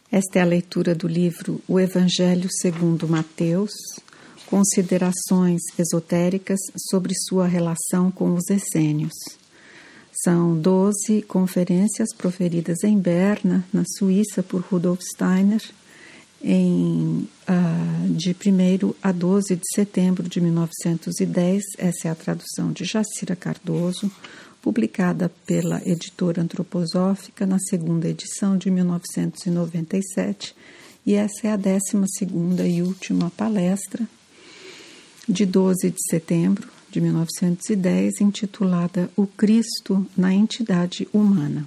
Esta é a leitura do livro O Evangelho segundo Mateus, considerações esotéricas sobre sua relação com os essênios. São 12 conferências proferidas em Berna, na Suíça, por Rudolf Steiner, de 1º a 12 de setembro de 1910. Essa é a tradução de Jacira Cardoso, publicada pela editora Antroposófica na segunda edição de 1997, e essa é a 12ª e última palestra de 12 de setembro de 1910, intitulada O Cristo na Entidade Humana.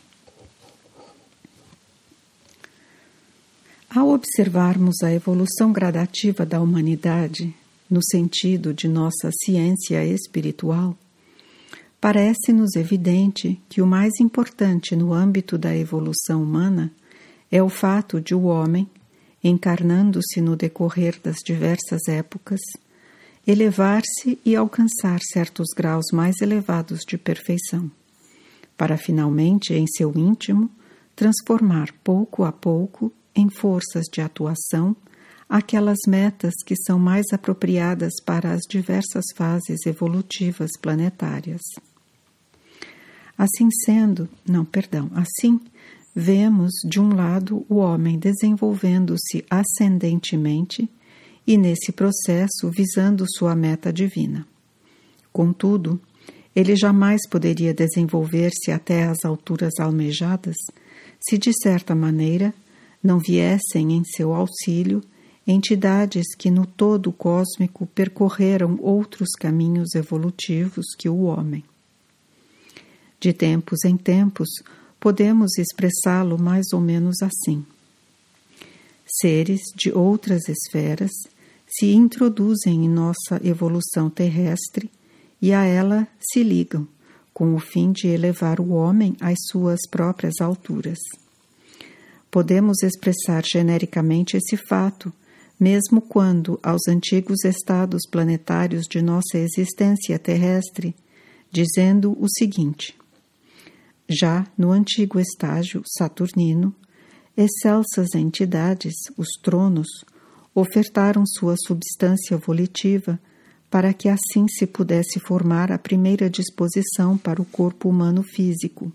Ao observarmos a evolução gradativa da humanidade, no sentido de nossa ciência espiritual, parece-nos evidente que o mais importante no âmbito da evolução humana é o fato de o homem, encarnando-se no decorrer das diversas épocas, elevar-se e alcançar certos graus mais elevados de perfeição, para finalmente, em seu íntimo, transformar pouco a pouco em forças de atuação aquelas metas que são mais apropriadas para as diversas fases evolutivas planetárias. Assim, vemos de um lado o homem desenvolvendo-se ascendentemente e nesse processo visando sua meta divina. Contudo, ele jamais poderia desenvolver-se até as alturas almejadas se, de certa maneira, não viessem em seu auxílio entidades que no todo cósmico percorreram outros caminhos evolutivos que o homem. De tempos em tempos, podemos expressá-lo mais ou menos assim. Seres de outras esferas se introduzem em nossa evolução terrestre e a ela se ligam, com o fim de elevar o homem às suas próprias alturas. Podemos expressar genericamente esse fato, mesmo quando, aos antigos estados planetários de nossa existência terrestre, dizendo o seguinte: já no antigo estágio saturnino, excelsas entidades, os tronos, ofertaram sua substância volitiva para que assim se pudesse formar a primeira disposição para o corpo humano físico.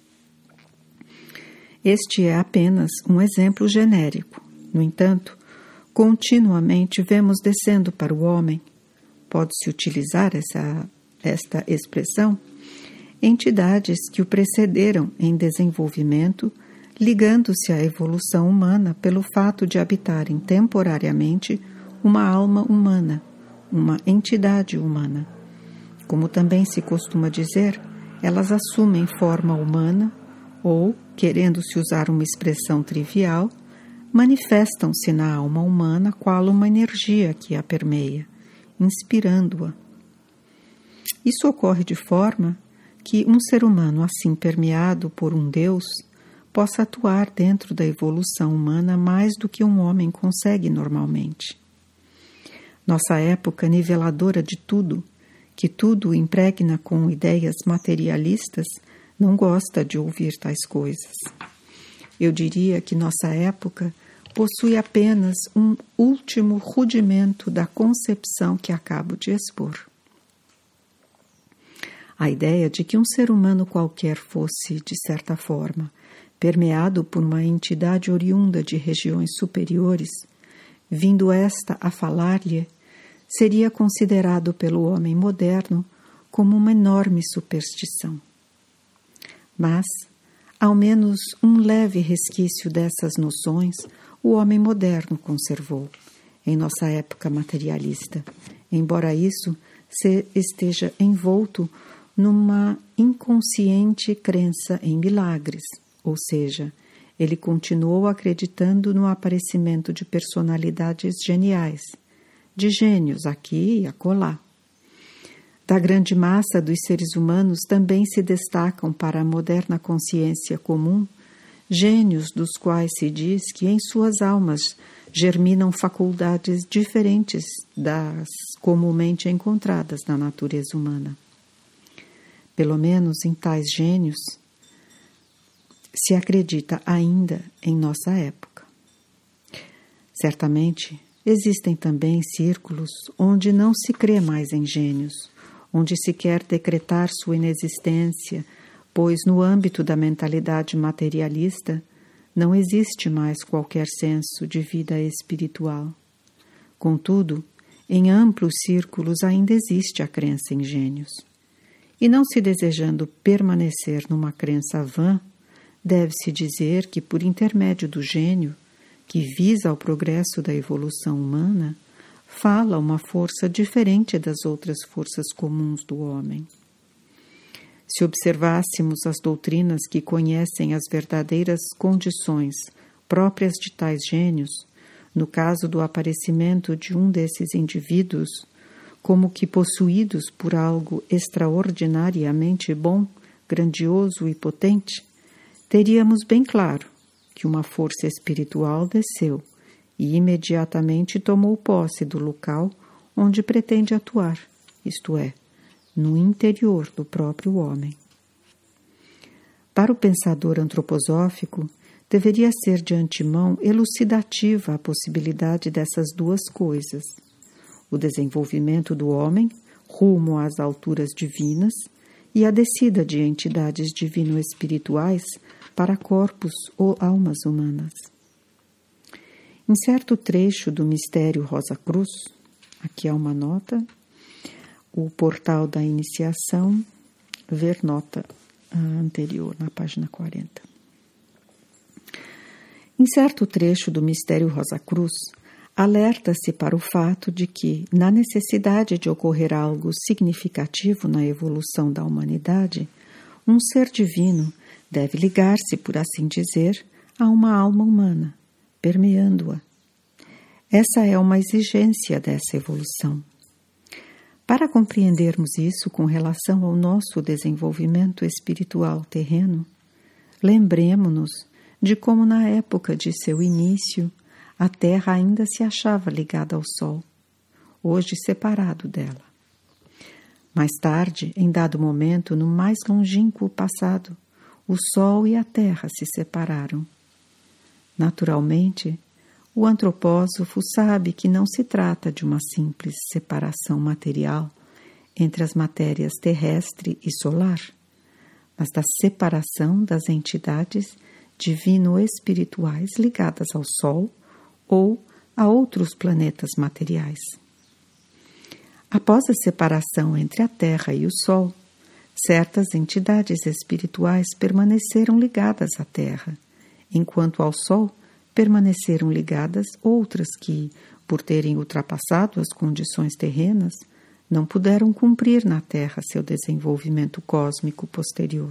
Este é apenas um exemplo genérico. No entanto, continuamente vemos descendo para o homem, pode-se utilizar esta expressão, entidades que o precederam em desenvolvimento, ligando-se à evolução humana pelo fato de habitarem temporariamente uma alma humana, uma entidade humana. Como também se costuma dizer, elas assumem forma humana ou, querendo-se usar uma expressão trivial, manifestam-se na alma humana qual uma energia que a permeia, inspirando-a. Isso ocorre de forma que um ser humano assim permeado por um Deus possa atuar dentro da evolução humana mais do que um homem consegue normalmente. Nossa época niveladora de tudo, que tudo impregna com ideias materialistas, não gosta de ouvir tais coisas. Eu diria que nossa época possui apenas um último rudimento da concepção que acabo de expor. A ideia de que um ser humano qualquer fosse, de certa forma, permeado por uma entidade oriunda de regiões superiores, vindo esta a falar-lhe, seria considerado pelo homem moderno como uma enorme superstição. Mas, ao menos um leve resquício dessas noções, o homem moderno conservou, em nossa época materialista, embora isso esteja envolto numa inconsciente crença em milagres, ou seja, ele continuou acreditando no aparecimento de personalidades geniais, de gênios aqui e acolá. Da grande massa dos seres humanos também se destacam para a moderna consciência comum gênios dos quais se diz que em suas almas germinam faculdades diferentes das comumente encontradas na natureza humana. Pelo menos em tais gênios se acredita ainda em nossa época. Certamente, existem também círculos onde não se crê mais em gênios, onde se quer decretar sua inexistência, pois no âmbito da mentalidade materialista não existe mais qualquer senso de vida espiritual. Contudo, em amplos círculos ainda existe a crença em gênios. E não se desejando permanecer numa crença vã, deve-se dizer que, por intermédio do gênio, que visa ao progresso da evolução humana, fala uma força diferente das outras forças comuns do homem. Se observássemos as doutrinas que conhecem as verdadeiras condições próprias de tais gênios, no caso do aparecimento de um desses indivíduos, como que possuídos por algo extraordinariamente bom, grandioso e potente, teríamos bem claro que uma força espiritual desceu e imediatamente tomou posse do local onde pretende atuar, isto é, no interior do próprio homem. Para o pensador antroposófico, deveria ser de antemão elucidativa a possibilidade dessas duas coisas: o desenvolvimento do homem rumo às alturas divinas e a descida de entidades divino-espirituais para corpos ou almas humanas. Em certo trecho do Mistério Rosa Cruz, aqui há uma nota, o portal da iniciação, ver nota anterior, na página 40. Em certo trecho do Mistério Rosa Cruz, alerta-se para o fato de que, na necessidade de ocorrer algo significativo na evolução da humanidade, um ser divino deve ligar-se, por assim dizer, a uma alma humana, permeando-a. Essa é uma exigência dessa evolução. Para compreendermos isso com relação ao nosso desenvolvimento espiritual terreno, lembremo-nos de como na época de seu início a Terra ainda se achava ligada ao Sol, hoje separado dela. Mais tarde, em dado momento, no mais longínquo passado, o Sol e a Terra se separaram. Naturalmente, o antropósofo sabe que não se trata de uma simples separação material entre as matérias terrestre e solar, mas da separação das entidades divino-espirituais ligadas ao Sol ou a outros planetas materiais. Após a separação entre a Terra e o Sol, certas entidades espirituais permaneceram ligadas à Terra, enquanto ao Sol permaneceram ligadas outras que, por terem ultrapassado as condições terrenas, não puderam cumprir na Terra seu desenvolvimento cósmico posterior.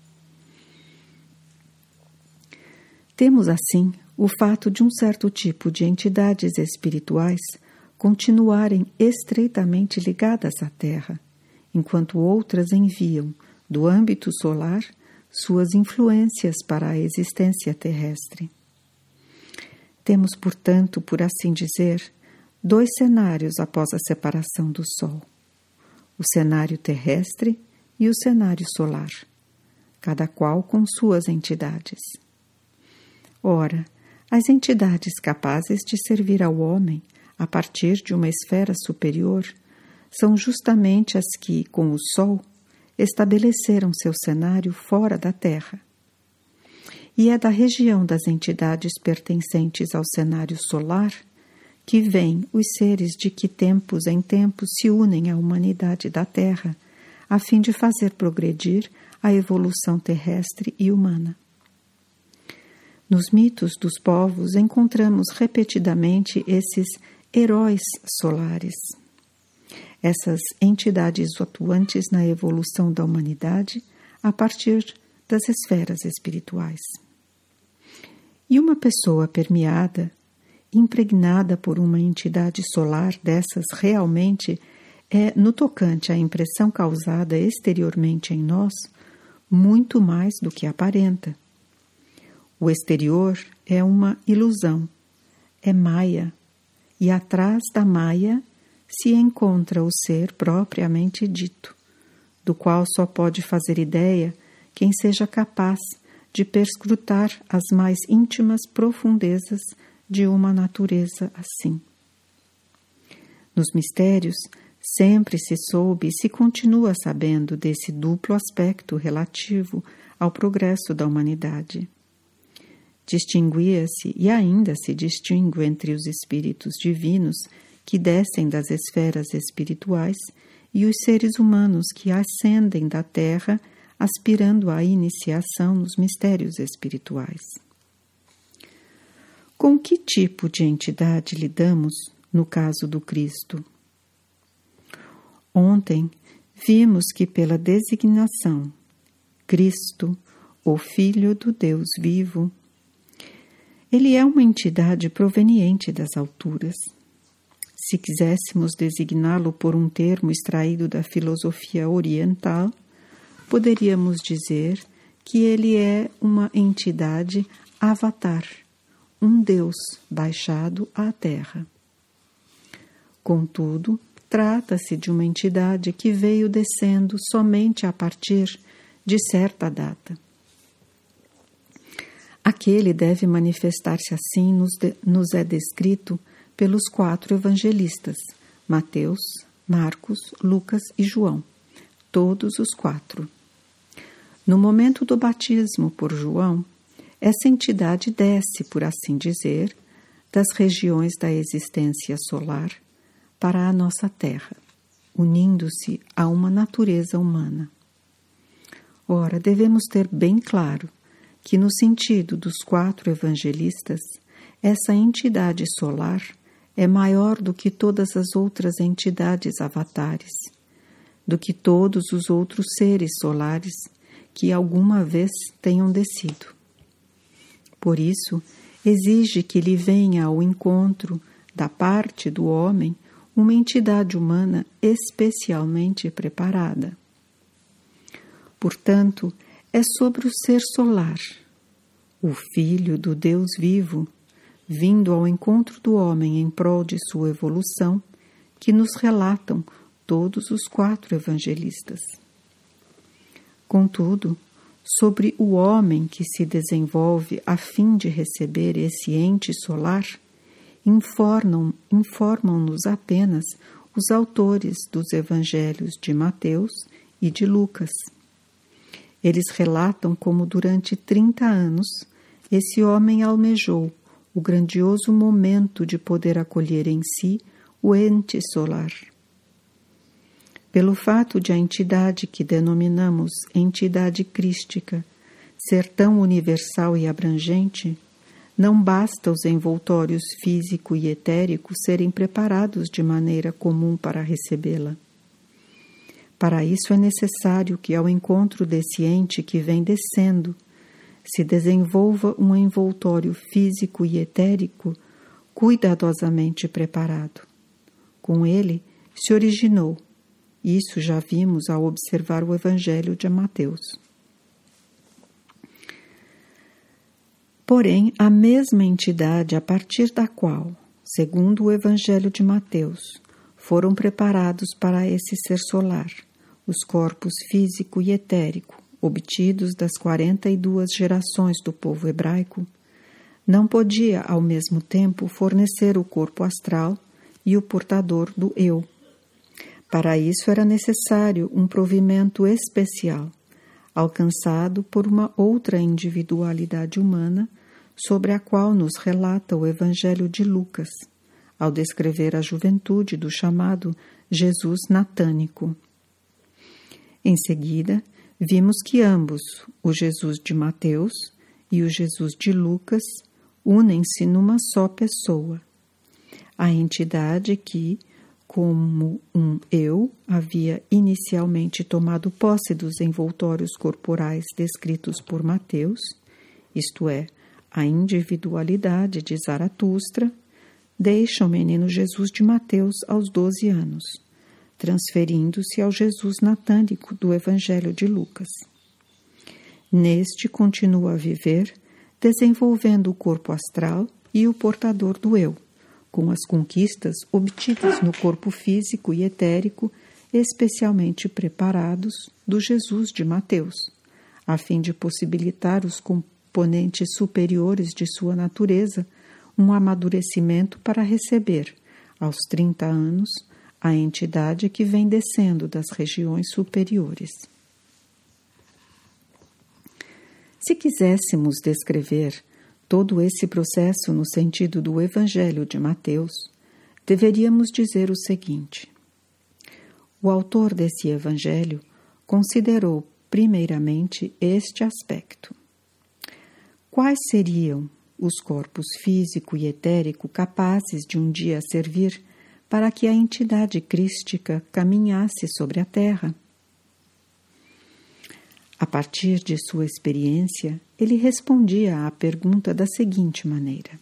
Temos, assim, o fato de um certo tipo de entidades espirituais continuarem estreitamente ligadas à Terra, enquanto outras enviam, do âmbito solar, suas influências para a existência terrestre. Temos, portanto, por assim dizer, dois cenários após a separação do Sol: o cenário terrestre e o cenário solar, cada qual com suas entidades. Ora, as entidades capazes de servir ao homem a partir de uma esfera superior são justamente as que, com o Sol, estabeleceram seu cenário fora da Terra. E é da região das entidades pertencentes ao cenário solar que vêm os seres de que tempos em tempos se unem à humanidade da Terra, a fim de fazer progredir a evolução terrestre e humana. Nos mitos dos povos encontramos repetidamente esses heróis solares, essas entidades atuantes na evolução da humanidade a partir das esferas espirituais. E uma pessoa permeada, impregnada por uma entidade solar dessas realmente é, no tocante à impressão causada exteriormente em nós, muito mais do que aparenta. O exterior é uma ilusão, é Maya, e atrás da Maya se encontra o ser propriamente dito, do qual só pode fazer ideia quem seja capaz de perscrutar as mais íntimas profundezas de uma natureza assim. Nos mistérios, sempre se soube e se continua sabendo desse duplo aspecto relativo ao progresso da humanidade. Distinguia-se e ainda se distingue entre os espíritos divinos que descem das esferas espirituais e os seres humanos que ascendem da terra aspirando à iniciação nos mistérios espirituais. Com que tipo de entidade lidamos no caso do Cristo? Ontem vimos que pela designação Cristo, o Filho do Deus vivo, ele é uma entidade proveniente das alturas. Se quiséssemos designá-lo por um termo extraído da filosofia oriental, poderíamos dizer que ele é uma entidade avatar, um Deus baixado à Terra. Contudo, trata-se de uma entidade que veio descendo somente a partir de certa data. Aquele deve manifestar-se assim nos é descrito pelos 4 evangelistas, Mateus, Marcos, Lucas e João, todos os 4. No momento do batismo por João, essa entidade desce, por assim dizer, das regiões da existência solar para a nossa Terra, unindo-se a uma natureza humana. Ora, devemos ter bem claro que, no sentido dos 4 evangelistas, essa entidade solar é maior do que todas as outras entidades avatares, do que todos os outros seres solares que alguma vez tenham descido. Por isso, exige que lhe venha ao encontro, da parte do homem, uma entidade humana especialmente preparada. Portanto, é sobre o ser solar, o Filho do Deus vivo, vindo ao encontro do homem em prol de sua evolução, que nos relatam todos os 4 evangelistas. Contudo, sobre o homem que se desenvolve a fim de receber esse ente solar, informam-nos apenas os autores dos evangelhos de Mateus e de Lucas. Eles relatam como durante 30 anos esse homem almejou o grandioso momento de poder acolher em si o ente solar. Pelo fato de a entidade que denominamos entidade crística ser tão universal e abrangente, não basta os envoltórios físico e etérico serem preparados de maneira comum para recebê-la. Para isso é necessário que, ao encontro desse ente que vem descendo, se desenvolva um envoltório físico e etérico cuidadosamente preparado. Com ele se originou. Isso já vimos ao observar o Evangelho de Mateus. Porém, a mesma entidade a partir da qual, segundo o Evangelho de Mateus, foram preparados para esse ser solar, os corpos físico e etérico, obtidos das 42 gerações do povo hebraico, não podia, ao mesmo tempo, fornecer o corpo astral e o portador do eu. Para isso era necessário um provimento especial, alcançado por uma outra individualidade humana, sobre a qual nos relata o Evangelho de Lucas, ao descrever a juventude do chamado Jesus natânico. Em seguida, vimos que ambos, o Jesus de Mateus e o Jesus de Lucas, unem-se numa só pessoa. A entidade que, como um eu, havia inicialmente tomado posse dos envoltórios corporais descritos por Mateus, isto é, a individualidade de Zaratustra, deixa o menino Jesus de Mateus aos 12 anos, transferindo-se ao Jesus natânico do Evangelho de Lucas. Neste continua a viver, desenvolvendo o corpo astral e o portador do eu, com as conquistas obtidas no corpo físico e etérico, especialmente preparados do Jesus de Mateus, a fim de possibilitar os componentes superiores de sua natureza um amadurecimento para receber, aos 30 anos, a entidade que vem descendo das regiões superiores. Se quiséssemos descrever todo esse processo no sentido do Evangelho de Mateus, deveríamos dizer o seguinte: o autor desse Evangelho considerou primeiramente este aspecto. Quais seriam os corpos físico e etérico capazes de um dia servir para que a entidade crística caminhasse sobre a Terra? A partir de sua experiência, ele respondia à pergunta da seguinte maneira: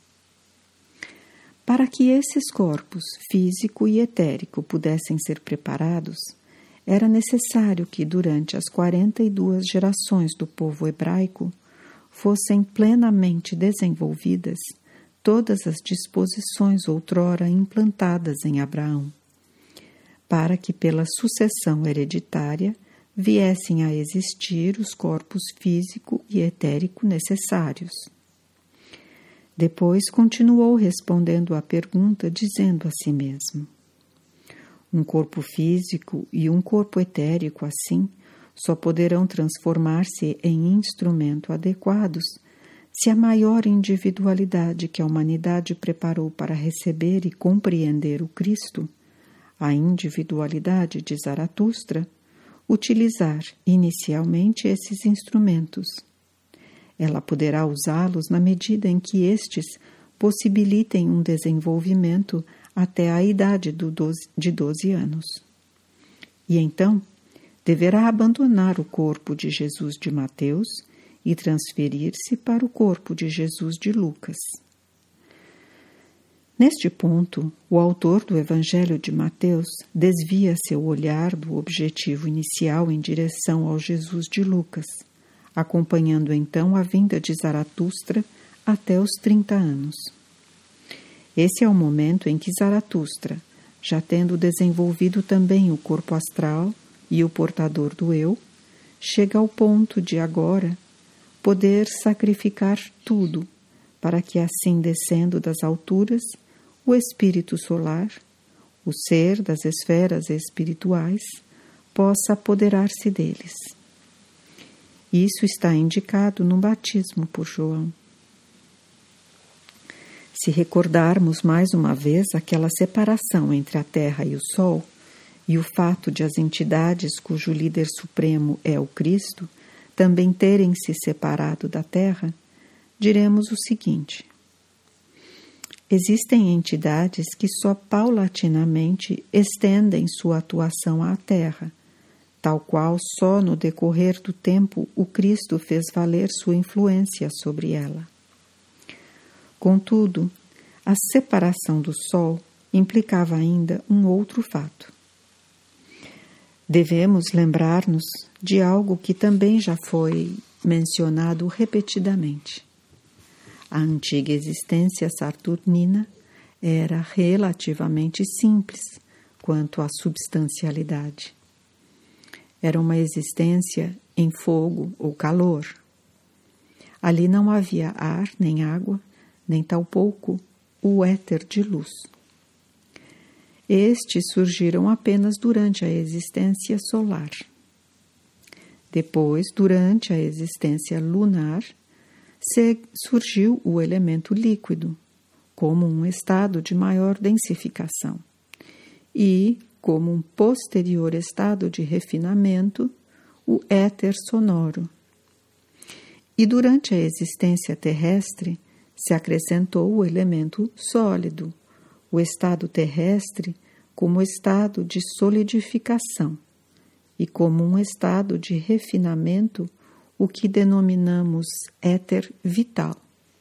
para que esses corpos físico e etérico pudessem ser preparados, era necessário que durante as 42 gerações do povo hebraico fossem plenamente desenvolvidas todas as disposições outrora implantadas em Abraão, para que pela sucessão hereditária viessem a existir os corpos físico e etérico necessários. Depois continuou respondendo à pergunta, dizendo a si mesmo: um corpo físico e um corpo etérico assim só poderão transformar-se em instrumento adequados se a maior individualidade que a humanidade preparou para receber e compreender o Cristo, a individualidade de Zaratustra, utilizar inicialmente esses instrumentos. Ela poderá usá-los na medida em que estes possibilitem um desenvolvimento até a idade de 12 anos. E então, deverá abandonar o corpo de Jesus de Mateus e transferir-se para o corpo de Jesus de Lucas. Neste ponto, o autor do Evangelho de Mateus desvia seu olhar do objetivo inicial em direção ao Jesus de Lucas, acompanhando então a vinda de Zaratustra até os 30 anos. Esse é o momento em que Zaratustra, já tendo desenvolvido também o corpo astral e o portador do eu, chega ao ponto de agora poder sacrificar tudo, para que assim descendo das alturas, o espírito solar, o ser das esferas espirituais, possa apoderar-se deles. Isso está indicado no batismo por João. Se recordarmos mais uma vez aquela separação entre a Terra e o Sol, e o fato de as entidades cujo líder supremo é o Cristo também terem se separado da Terra, diremos o seguinte: existem entidades que só paulatinamente estendem sua atuação à Terra, tal qual só no decorrer do tempo o Cristo fez valer sua influência sobre ela. Contudo, a separação do Sol implicava ainda um outro fato. Devemos lembrar-nos de algo que também já foi mencionado repetidamente. A antiga existência saturnina era relativamente simples quanto à substancialidade. Era uma existência em fogo ou calor. Ali não havia ar, nem água, nem tampouco o éter de luz. Estes surgiram apenas durante a existência solar. Depois, durante a existência lunar, surgiu o elemento líquido, como um estado de maior densificação, e, como um posterior estado de refinamento, o éter sonoro. E durante a existência terrestre, se acrescentou o elemento sólido, o estado terrestre como estado de solidificação e como um estado de refinamento, o que denominamos éter vital.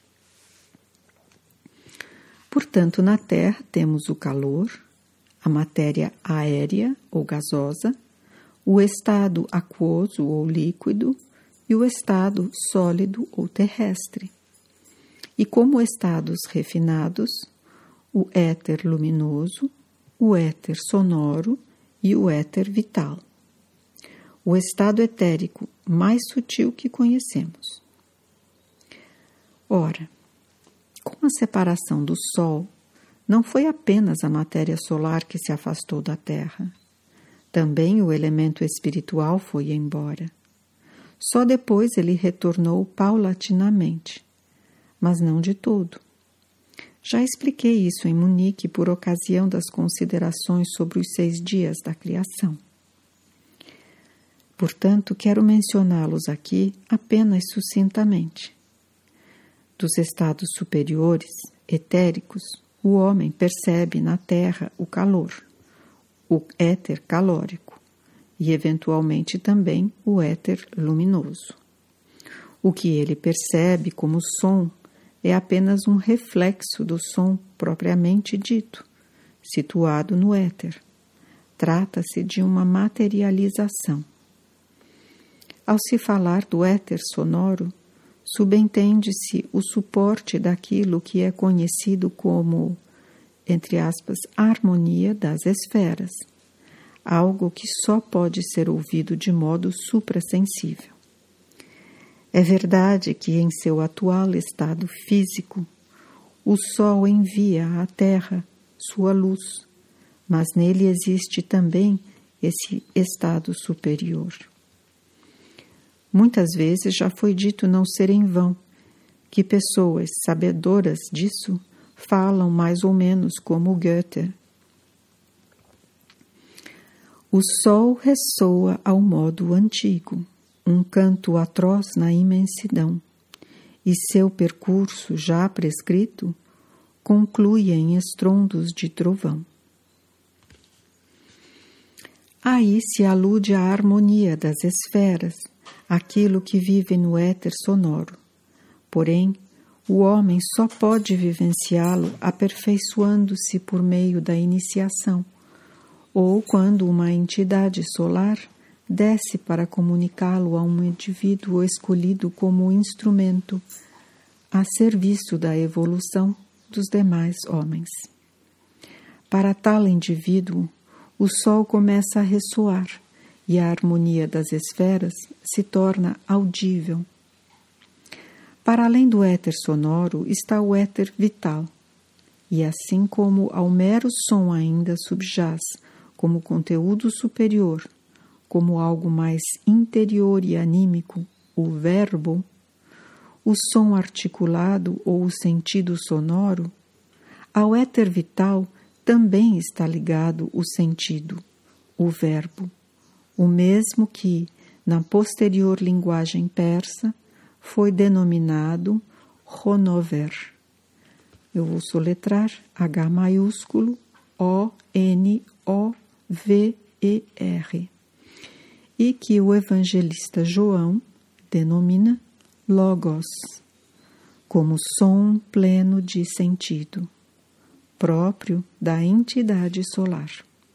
Portanto, na Terra temos o calor, a matéria aérea ou gasosa, o estado aquoso ou líquido e o estado sólido ou terrestre. E como estados refinados, o éter luminoso, o éter sonoro e o éter vital. O estado etérico mais sutil que conhecemos. Ora, com Com a separação do Sol, não foi apenas a matéria solar que se afastou da Terra. Também o elemento espiritual foi embora. Só depois ele retornou paulatinamente, mas não de todo. Já expliquei isso em Munique por ocasião das considerações sobre os 6 dias da criação. Portanto, quero mencioná-los aqui apenas sucintamente. Dos estados superiores, etéricos, o homem percebe na Terra o calor, o éter calórico, e eventualmente também o éter luminoso. O que ele percebe como som é apenas um reflexo do som propriamente dito, situado no éter. Trata-se de uma materialização. Ao se falar do éter sonoro, subentende-se o suporte daquilo que é conhecido como, entre aspas, harmonia das esferas, algo que só pode ser ouvido de modo suprassensível. É verdade que em seu atual estado físico, o Sol envia à Terra sua luz, mas nele existe também esse estado superior. Muitas vezes já foi dito não ser em vão que pessoas sabedoras disso falam mais ou menos como Goethe. O sol ressoa ao modo antigo, um canto atroz na imensidão, e seu percurso já prescrito conclui em estrondos de trovão. Aí se alude à harmonia das esferas, aquilo que vive no éter sonoro. Porém, o homem só pode vivenciá-lo aperfeiçoando-se por meio da iniciação, ou quando uma entidade solar desce para comunicá-lo a um indivíduo escolhido como instrumento a serviço da evolução dos demais homens. Para tal indivíduo, o sol começa a ressoar e a harmonia das esferas se torna audível. Para além do éter sonoro está o éter vital, e assim como ao mero som ainda subjaz como conteúdo superior, como algo mais interior e anímico, o verbo, o som articulado ou o sentido sonoro, ao éter vital também está ligado o sentido, o verbo, o mesmo que, na posterior linguagem persa, foi denominado Ronover. Eu vou soletrar H maiúsculo O-N-O-V-E-R. E que o evangelista João denomina Logos, como som pleno de sentido, próprio da entidade solar.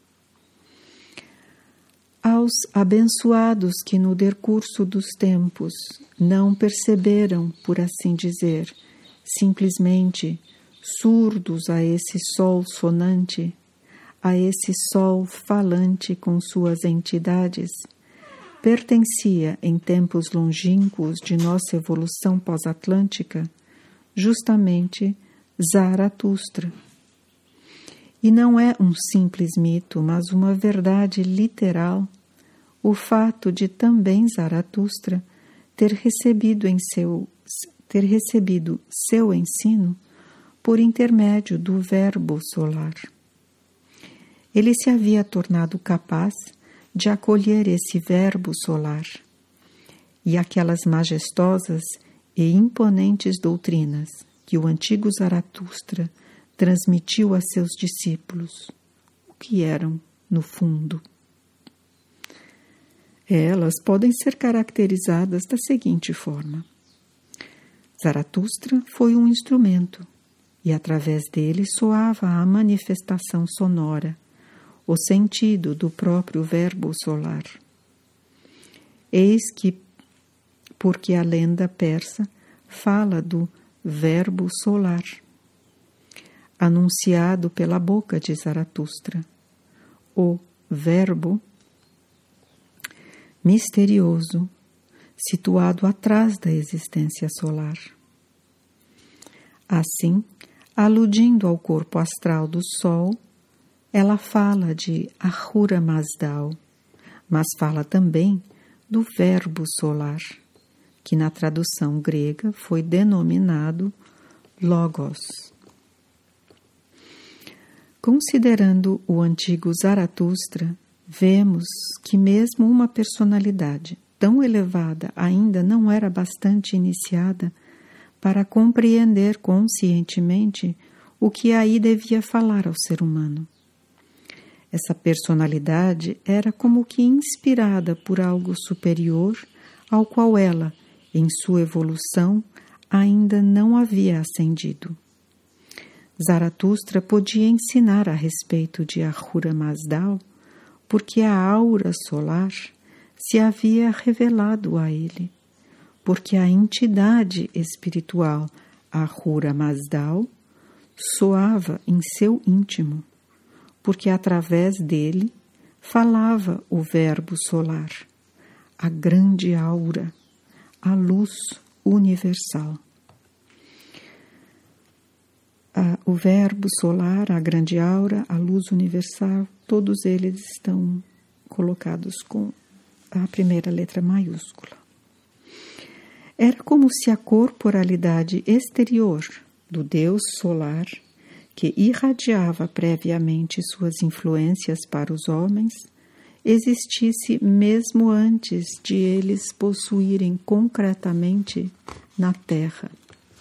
Aos abençoados que no decurso dos tempos não perceberam, por assim dizer, simplesmente surdos a esse sol sonante, a esse sol falante com suas entidades, pertencia em tempos longínquos de nossa evolução pós-atlântica justamente Zaratustra. E não é um simples mito, mas uma verdade literal, o fato de também Zaratustra ter recebido seu ensino por intermédio do verbo solar. Ele se havia tornado capaz de acolher esse verbo solar e aquelas majestosas e imponentes doutrinas que o antigo Zaratustra transmitiu a seus discípulos, o que eram, no fundo. Elas podem ser caracterizadas da seguinte forma. Zaratustra foi um instrumento, e através dele soava a manifestação sonora, o sentido do próprio verbo solar. Eis que, porque a lenda persa fala do verbo solar, anunciado pela boca de Zaratustra, o verbo misterioso, situado atrás da existência solar. Assim, Aludindo ao corpo astral do Sol, ela fala de Ahura Mazdal, mas fala também do verbo solar, que na tradução grega foi denominado Logos. Considerando o antigo Zaratustra, vemos que mesmo uma personalidade tão elevada ainda não era bastante iniciada para compreender conscientemente o que aí devia falar ao ser humano. Essa personalidade era como que inspirada por algo superior ao qual ela, em sua evolução, ainda não havia ascendido. Zaratustra podia ensinar a respeito de Ahura Mazdal porque a aura solar se havia revelado a ele, porque a entidade espiritual Ahura Mazdal soava em seu íntimo, porque através dele falava o verbo solar, a grande aura, a luz universal. O verbo solar, a grande aura, a luz universal, todos eles estão colocados com a primeira letra maiúscula. Era como se a corporalidade exterior do Deus solar, que irradiava previamente suas influências para os homens, existisse mesmo antes de eles possuírem concretamente na Terra.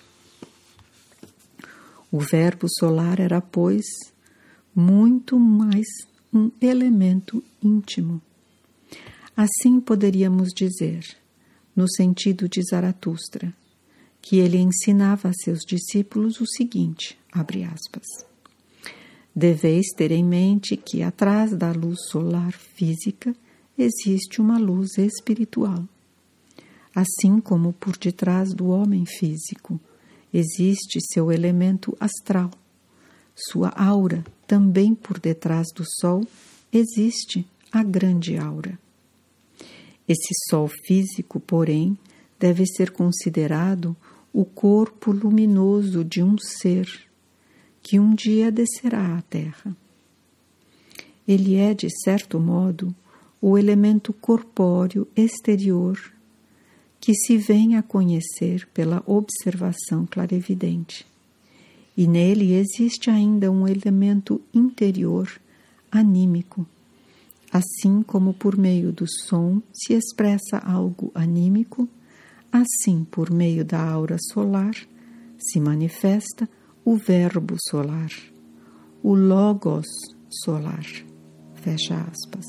O verbo solar era, pois, muito mais um elemento íntimo. Assim poderíamos dizer, no sentido de Zaratustra, que ele ensinava a seus discípulos o seguinte, abre aspas, deveis ter em mente que atrás da luz solar física existe uma luz espiritual, assim como por detrás do homem físico existe seu elemento astral, sua aura, também por detrás do Sol existe a grande aura. Esse Sol físico, porém, deve ser considerado o corpo luminoso de um ser que um dia descerá à Terra. Ele é, de certo modo, o elemento corpóreo exterior que se vem a conhecer pela observação clarevidente. E nele existe ainda um elemento interior, anímico. Assim como por meio do som se expressa algo anímico, assim por meio da aura solar se manifesta o verbo solar, o logos solar. Fecha aspas.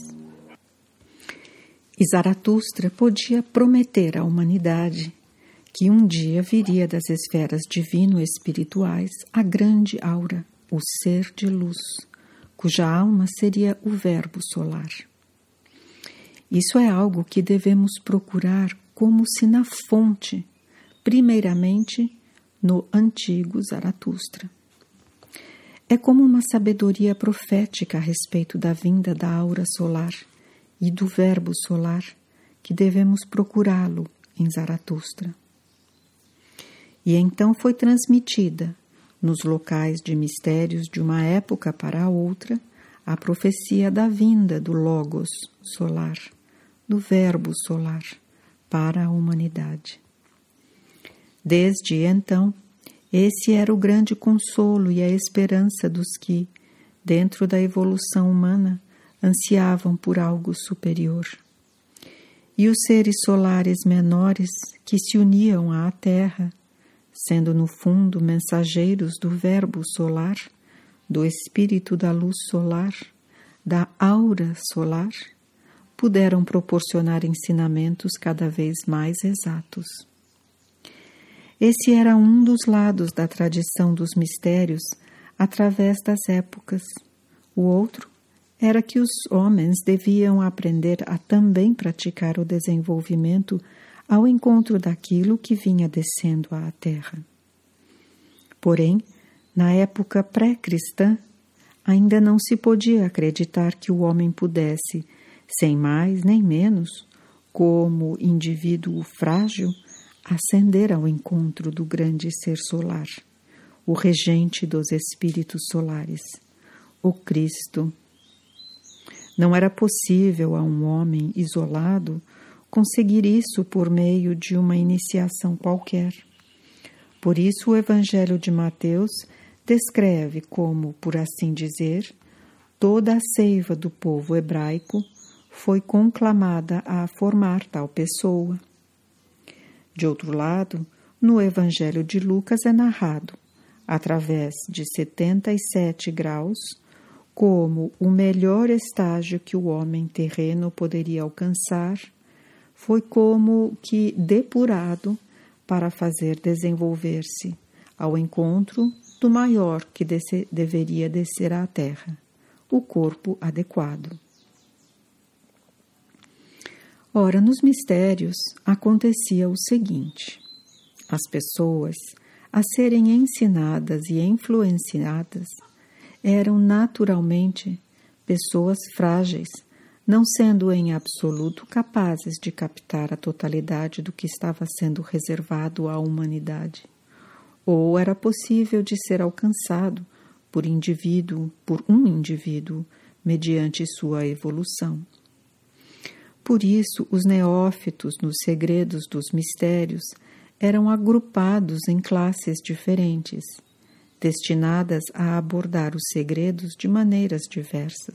E Zaratustra podia prometer à humanidade que um dia viria das esferas divino-espirituais a grande aura, o ser de luz, cuja alma seria o verbo solar. Isso é algo que devemos procurar como se na fonte, primeiramente no antigo Zaratustra. É como uma sabedoria profética a respeito da vinda da aura solar e do verbo solar que devemos procurá-lo em Zaratustra. E então foi transmitida, nos locais de mistérios de uma época para a outra, a profecia da vinda do Logos solar, do verbo solar, para a humanidade. Desde então, esse era o grande consolo e a esperança dos que, dentro da evolução humana, ansiavam por algo superior. E os seres solares menores que se uniam à Terra, sendo no fundo mensageiros do verbo solar, do espírito da luz solar, da aura solar, puderam proporcionar ensinamentos cada vez mais exatos. Esse era um dos lados da tradição dos mistérios através das épocas. O outro era que os homens deviam aprender a também praticar o desenvolvimento ao encontro daquilo que vinha descendo à Terra. Porém, na época pré-cristã, ainda não se podia acreditar que o homem pudesse, sem mais nem menos, como indivíduo frágil, ascender ao encontro do grande ser solar, o regente dos espíritos solares, o Cristo. Não era possível a um homem isolado conseguir isso por meio de uma iniciação qualquer. Por isso o Evangelho de Mateus descreve como, por assim dizer, toda a seiva do povo hebraico foi conclamada a formar tal pessoa. De outro lado, no Evangelho de Lucas é narrado, através de 77 graus, como o melhor estágio que o homem terreno poderia alcançar foi como que depurado para fazer desenvolver-se ao encontro do maior que deveria descer à terra, o corpo adequado. Ora, nos mistérios acontecia o seguinte: as pessoas, a serem ensinadas e influenciadas, eram naturalmente pessoas frágeis, não sendo em absoluto capazes de captar a totalidade do que estava sendo reservado à humanidade, ou era possível de ser alcançado por um indivíduo, mediante sua evolução. Por isso, os neófitos nos segredos dos mistérios eram agrupados em classes diferentes, destinadas a abordar os segredos de maneiras diversas.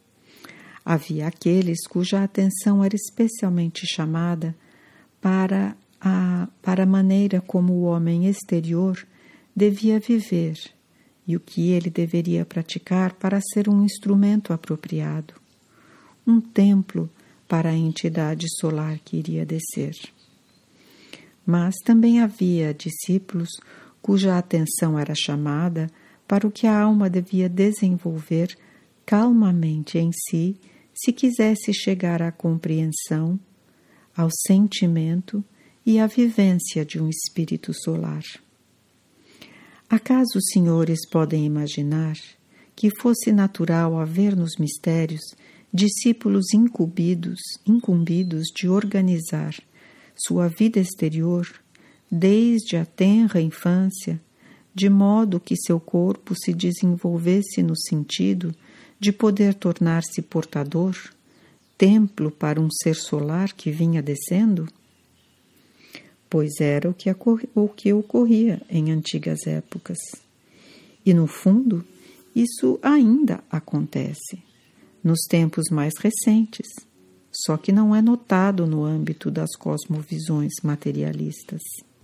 Havia aqueles cuja atenção era especialmente chamada para a maneira como o homem exterior devia viver e o que ele deveria praticar para ser um instrumento apropriado, um templo para a entidade solar que iria descer. Mas também havia discípulos cuja atenção era chamada para o que a alma devia desenvolver calmamente em si, se quisesse chegar à compreensão, ao sentimento e à vivência de um espírito solar. Acaso os senhores podem imaginar que fosse natural haver nos mistérios discípulos incumbidos de organizar sua vida exterior desde a tenra infância, de modo que seu corpo se desenvolvesse no sentido de poder tornar-se portador, templo para um ser solar que vinha descendo? Pois era o que ocorria em antigas épocas. E, no fundo, isso ainda acontece, nos tempos mais recentes, só que não é notado no âmbito das cosmovisões materialistas.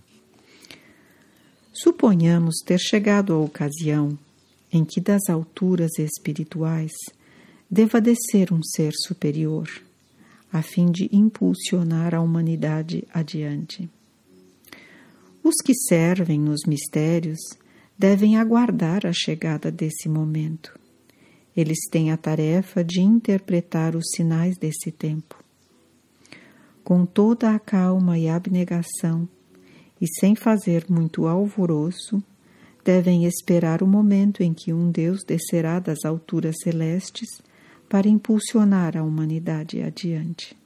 Suponhamos ter chegado a ocasião em que das alturas espirituais deva descer um ser superior, a fim de impulsionar a humanidade adiante. Os que servem nos mistérios devem aguardar a chegada desse momento. Eles têm a tarefa de interpretar os sinais desse tempo. Com toda a calma e abnegação, e sem fazer muito alvoroço, devem esperar o momento em que um Deus descerá das alturas celestes para impulsionar a humanidade adiante.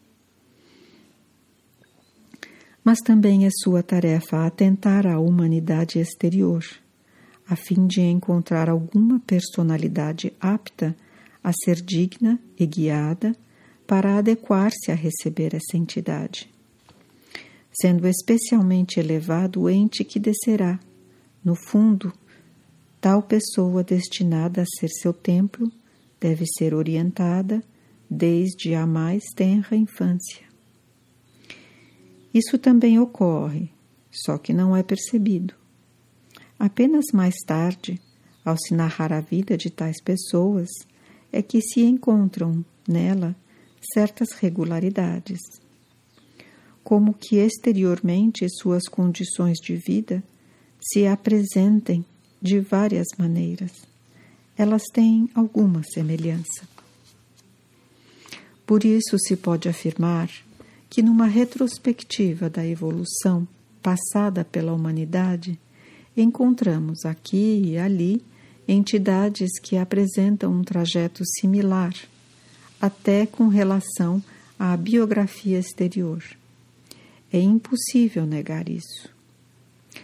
Mas também é sua tarefa atentar à humanidade exterior, a fim de encontrar alguma personalidade apta a ser digna e guiada para adequar-se a receber essa entidade, sendo especialmente elevado o ente que descerá. No fundo, tal pessoa destinada a ser seu templo deve ser orientada desde a mais tenra infância. Isso também ocorre, só que não é percebido. Apenas mais tarde, ao se narrar a vida de tais pessoas, é que se encontram nela certas regularidades, como que exteriormente suas condições de vida se apresentem de várias maneiras. Elas têm alguma semelhança. Por isso se pode afirmar que numa retrospectiva da evolução passada pela humanidade, encontramos aqui e ali entidades que apresentam um trajeto similar, até com relação à biografia exterior. É impossível negar isso.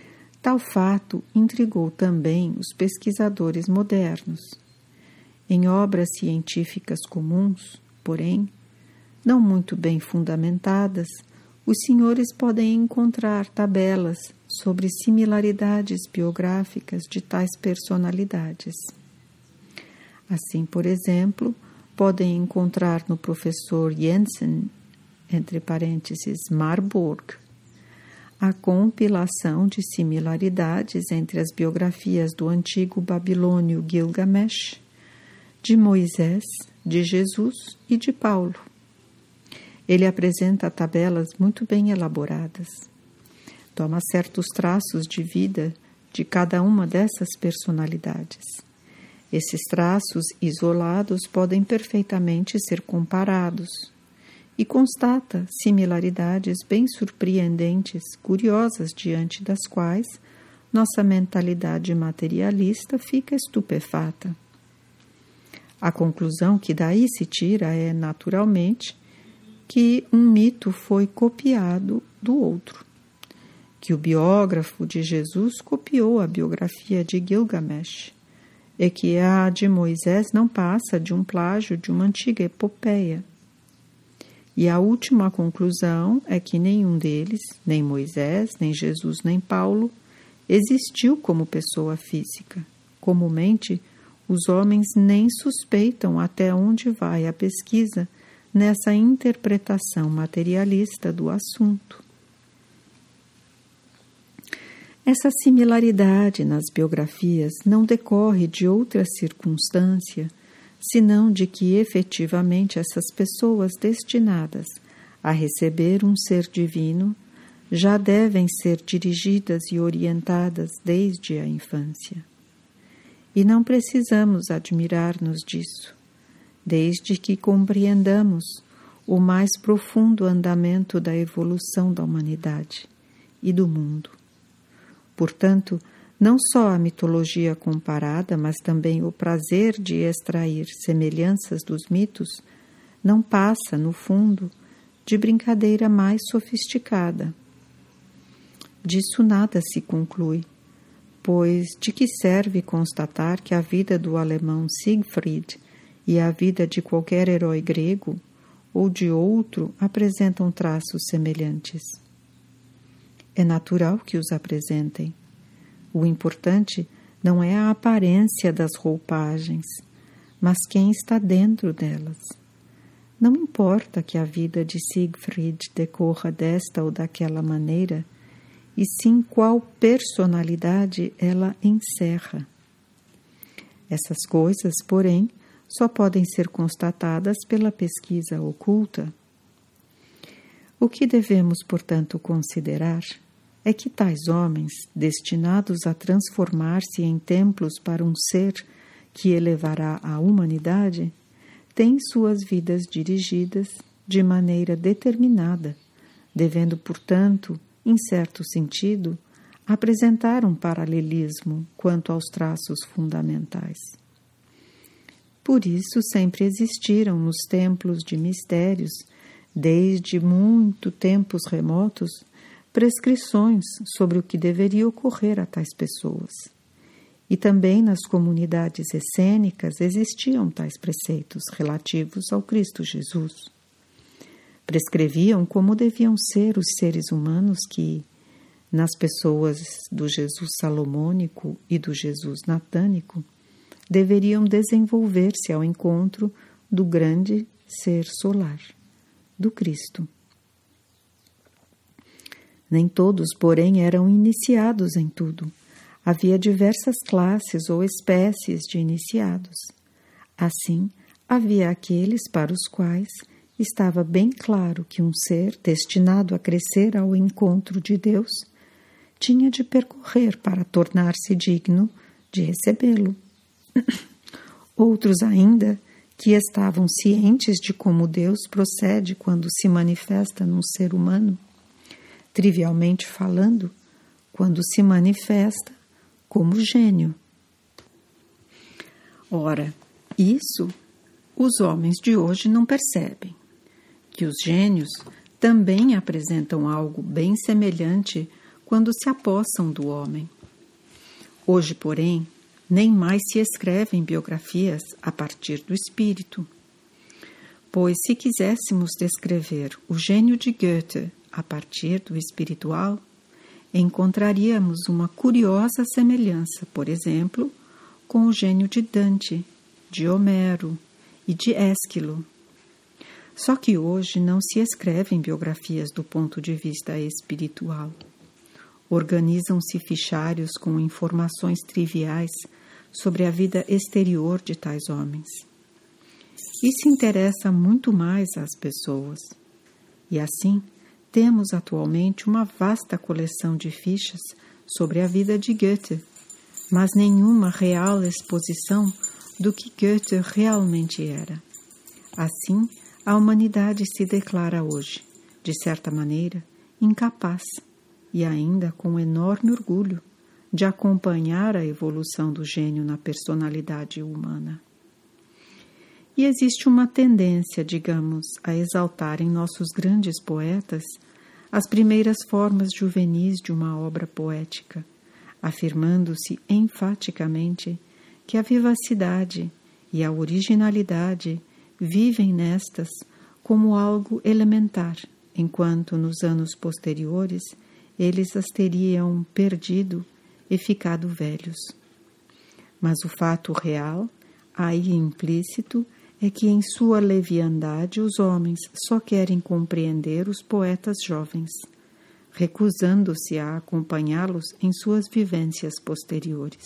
Tal fato intrigou também os pesquisadores modernos. Em obras científicas comuns, porém, não muito bem fundamentadas, os senhores podem encontrar tabelas sobre similaridades biográficas de tais personalidades. Assim, por exemplo, podem encontrar no professor Jensen, entre parênteses, Marburg, a compilação de similaridades entre as biografias do antigo babilônio Gilgamesh, de Moisés, de Jesus e de Paulo. Ele apresenta tabelas muito bem elaboradas. Toma certos traços de vida de cada uma dessas personalidades. Esses traços isolados podem perfeitamente ser comparados e constata similaridades bem surpreendentes, curiosas, diante das quais nossa mentalidade materialista fica estupefata. A conclusão que daí se tira é, naturalmente, que um mito foi copiado do outro, que o biógrafo de Jesus copiou a biografia de Gilgamesh, e que a de Moisés não passa de um plágio de uma antiga epopeia. E a última conclusão é que nenhum deles, nem Moisés, nem Jesus, nem Paulo, existiu como pessoa física. Comumente, os homens nem suspeitam até onde vai a pesquisa nessa interpretação materialista do assunto. Essa similaridade nas biografias não decorre de outra circunstância, senão de que efetivamente essas pessoas destinadas a receber um ser divino já devem ser dirigidas e orientadas desde a infância. E não precisamos admirar-nos disso, desde que compreendamos o mais profundo andamento da evolução da humanidade e do mundo. Portanto, não só a mitologia comparada, mas também o prazer de extrair semelhanças dos mitos não passa, no fundo, de brincadeira mais sofisticada. Disso nada se conclui, pois de que serve constatar que a vida do alemão Siegfried e a vida de qualquer herói grego ou de outro apresentam traços semelhantes? É natural que os apresentem. O importante não é a aparência das roupagens, mas quem está dentro delas. Não importa que a vida de Siegfried decorra desta ou daquela maneira, e sim qual personalidade ela encerra. Essas coisas, porém, só podem ser constatadas pela pesquisa oculta. O que devemos, portanto, considerar é que tais homens, destinados a transformar-se em templos para um ser que elevará a humanidade, têm suas vidas dirigidas de maneira determinada, devendo, portanto, em certo sentido, apresentar um paralelismo quanto aos traços fundamentais. Por isso sempre existiram nos templos de mistérios, desde muito tempos remotos, prescrições sobre o que deveria ocorrer a tais pessoas. E também nas comunidades essênicas existiam tais preceitos relativos ao Cristo Jesus. Prescreviam como deviam ser os seres humanos que, nas pessoas do Jesus salomônico e do Jesus natânico, deveriam desenvolver-se ao encontro do grande ser solar, do Cristo. Nem todos, porém, eram iniciados em tudo. Havia diversas classes ou espécies de iniciados. Assim, havia aqueles para os quais estava bem claro que um ser destinado a crescer ao encontro de Deus tinha de percorrer para tornar-se digno de recebê-lo. Outros ainda, que estavam cientes de como Deus procede quando se manifesta num ser humano, trivialmente falando, quando se manifesta como gênio. Ora, isso os homens de hoje não percebem, que os gênios também apresentam algo bem semelhante quando se apossam do homem. Hoje, porém, nem mais se escrevem biografias a partir do espírito. Pois, se quiséssemos descrever o gênio de Goethe a partir do espiritual, encontraríamos uma curiosa semelhança, por exemplo, com o gênio de Dante, de Homero e de Ésquilo. Só que hoje não se escrevem biografias do ponto de vista espiritual. Organizam-se fichários com informações triviais sobre a vida exterior de tais homens. Isso interessa muito mais às pessoas. E assim, temos atualmente uma vasta coleção de fichas sobre a vida de Goethe, mas nenhuma real exposição do que Goethe realmente era. Assim, a humanidade se declara hoje, de certa maneira, incapaz, e ainda com enorme orgulho, de acompanhar a evolução do gênio na personalidade humana. E existe uma tendência, digamos, a exaltar em nossos grandes poetas as primeiras formas juvenis de uma obra poética, afirmando-se enfaticamente que a vivacidade e a originalidade vivem nestas como algo elementar, enquanto nos anos posteriores eles as teriam perdido e ficado velhos. Mas o fato real, aí implícito, é que em sua leviandade os homens só querem compreender os poetas jovens, recusando-se a acompanhá-los em suas vivências posteriores.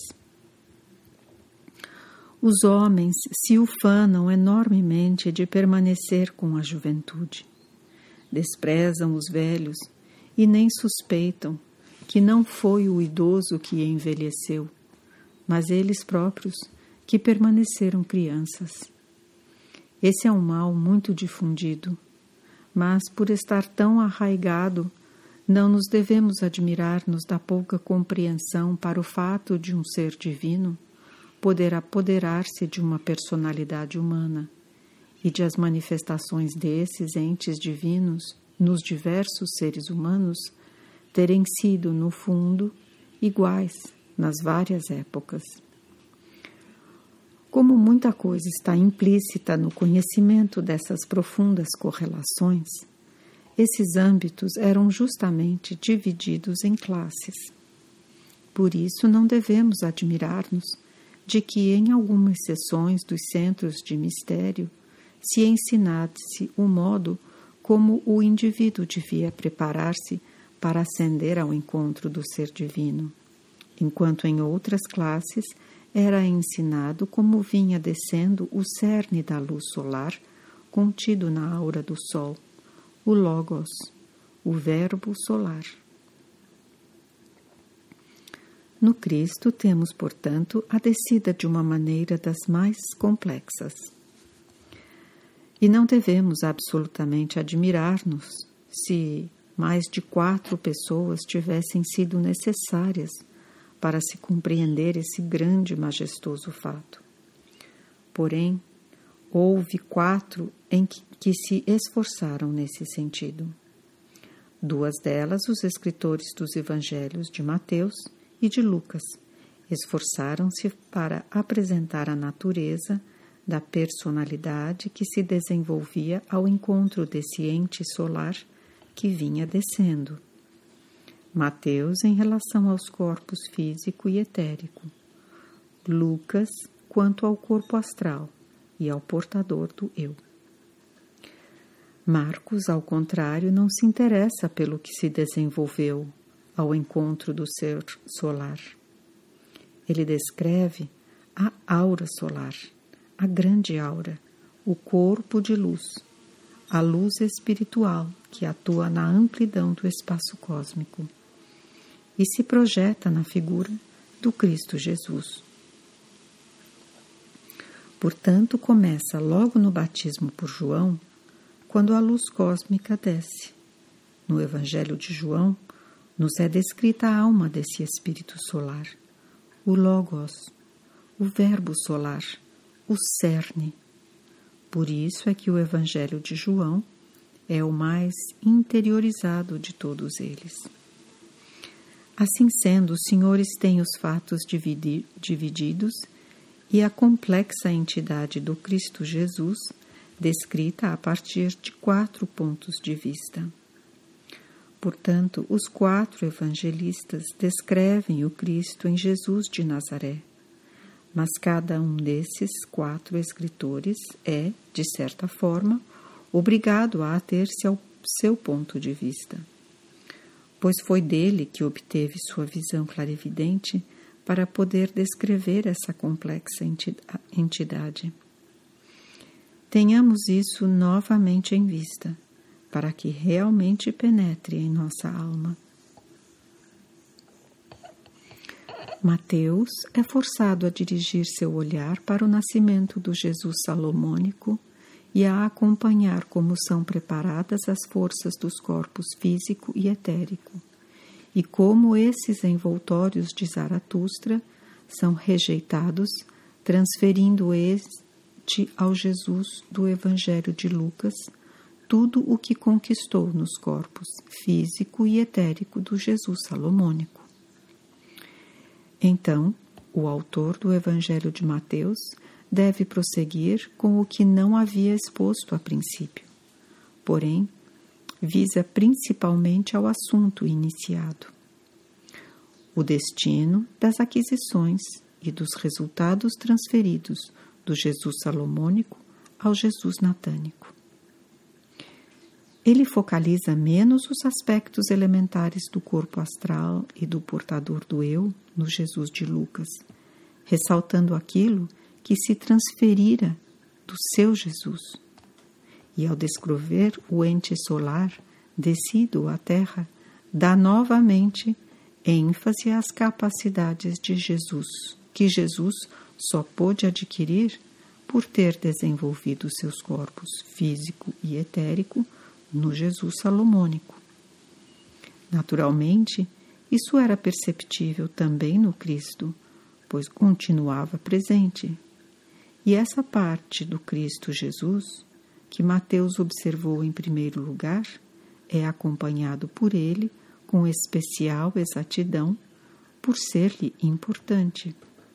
Os homens se ufanam enormemente de permanecer com a juventude. Desprezam os velhos e nem suspeitam que não foi o idoso que envelheceu, mas eles próprios que permaneceram crianças. Esse é um mal muito difundido, mas por estar tão arraigado, não nos devemos admirar-nos da pouca compreensão para o fato de um ser divino poder apoderar-se de uma personalidade humana e de as manifestações desses entes divinos nos diversos seres humanos terem sido, no fundo, iguais nas várias épocas. Como muita coisa está implícita no conhecimento dessas profundas correlações, esses âmbitos eram justamente divididos em classes. Por isso não devemos admirar-nos de que em algumas seções dos centros de mistério se ensinasse o modo como o indivíduo devia preparar-se para ascender ao encontro do ser divino, enquanto em outras classes era ensinado como vinha descendo o cerne da luz solar contido na aura do Sol, o Logos, o Verbo solar. No Cristo temos, portanto, a descida de uma maneira das mais complexas. E não devemos absolutamente admirar-nos se mais de 4 pessoas tivessem sido necessárias para se compreender esse grande e majestoso fato. Porém, houve 4 em que se esforçaram nesse sentido. 2 delas, os escritores dos evangelhos de Mateus e de Lucas, esforçaram-se para apresentar a natureza da personalidade que se desenvolvia ao encontro desse ente solar que vinha descendo. Mateus em relação aos corpos físico e etérico, Lucas quanto ao corpo astral e ao portador do eu. Marcos, ao contrário, não se interessa pelo que se desenvolveu ao encontro do ser solar. Ele descreve a aura solar, a grande aura, o corpo de luz, a luz espiritual que atua na amplidão do espaço cósmico e se projeta na figura do Cristo Jesus. Portanto, começa logo no batismo por João, quando a luz cósmica desce. No Evangelho de João, nos é descrita a alma desse espírito solar, o Logos, o Verbo solar, o cerne. Por isso é que o Evangelho de João é o mais interiorizado de todos eles. Assim sendo, os senhores têm os fatos divididos e a complexa entidade do Cristo Jesus descrita a partir de 4 pontos de vista. Portanto, os 4 evangelistas descrevem o Cristo em Jesus de Nazaré, mas cada um desses 4 escritores é, de certa forma, obrigado a ater-se ao seu ponto de vista, pois foi dele que obteve sua visão clarividente para poder descrever essa complexa entidade. Tenhamos isso novamente em vista, para que realmente penetre em nossa alma. Mateus é forçado a dirigir seu olhar para o nascimento do Jesus salomônico e a acompanhar como são preparadas as forças dos corpos físico e etérico, e como esses envoltórios de Zaratustra são rejeitados, transferindo este ao Jesus do Evangelho de Lucas tudo o que conquistou nos corpos físico e etérico do Jesus salomônico. Então, o autor do Evangelho de Mateus deve prosseguir com o que não havia exposto a princípio, porém, visa principalmente ao assunto iniciado: o destino das aquisições e dos resultados transferidos do Jesus salomônico ao Jesus natânico. Ele focaliza menos os aspectos elementares do corpo astral e do portador do eu no Jesus de Lucas, ressaltando aquilo que se transferira do seu Jesus. E ao descrever o ente solar descido à Terra, dá novamente ênfase às capacidades de Jesus, que Jesus só pôde adquirir por ter desenvolvido seus corpos físico e etérico no Jesus salomônico. Naturalmente, isso era perceptível também no Cristo, pois continuava presente. E essa parte do Cristo Jesus, que Mateus observou em primeiro lugar, é acompanhado por ele com especial exatidão, por ser-lhe importante.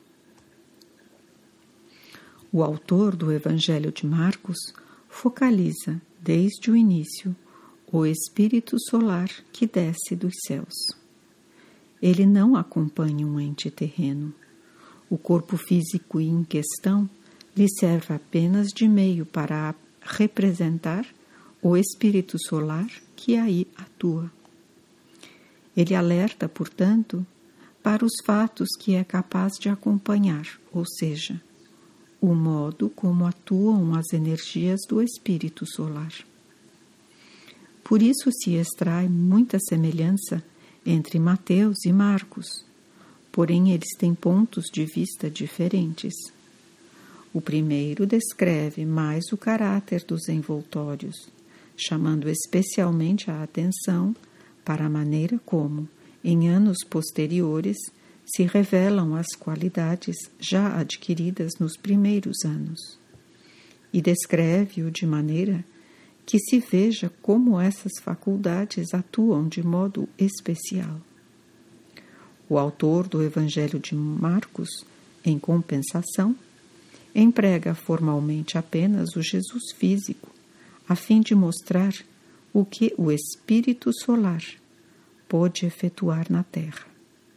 O autor do Evangelho de Marcos focaliza, desde o início, o espírito solar que desce dos céus. Ele não acompanha um ente terreno. O corpo físico em questão lhe serve apenas de meio para representar o espírito solar que aí atua. Ele alerta, portanto, para os fatos que é capaz de acompanhar, ou seja, o modo como atuam as energias do espírito solar. Por isso se extrai muita semelhança entre Mateus e Marcos, porém eles têm pontos de vista diferentes. O primeiro descreve mais o caráter dos envoltórios, chamando especialmente a atenção para a maneira como, em anos posteriores, se revelam as qualidades já adquiridas nos primeiros anos, e descreve-o de maneira que se veja como essas faculdades atuam de modo especial. O autor do Evangelho de Marcos, em compensação, emprega formalmente apenas o Jesus físico, a fim de mostrar o que o espírito solar pode efetuar na Terra.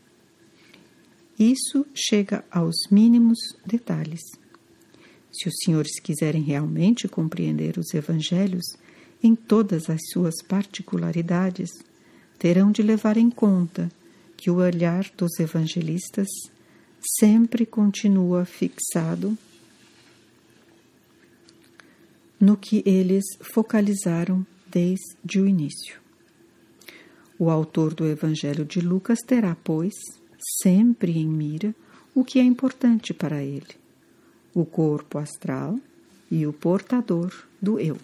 Isso chega aos mínimos detalhes. Se os senhores quiserem realmente compreender os evangelhos em todas as suas particularidades, terão de levar em conta que o olhar dos evangelistas sempre continua fixado no que eles focalizaram desde o início. O autor do Evangelho de Lucas terá, pois, sempre em mira o que é importante para ele: o corpo astral e o portador do eu.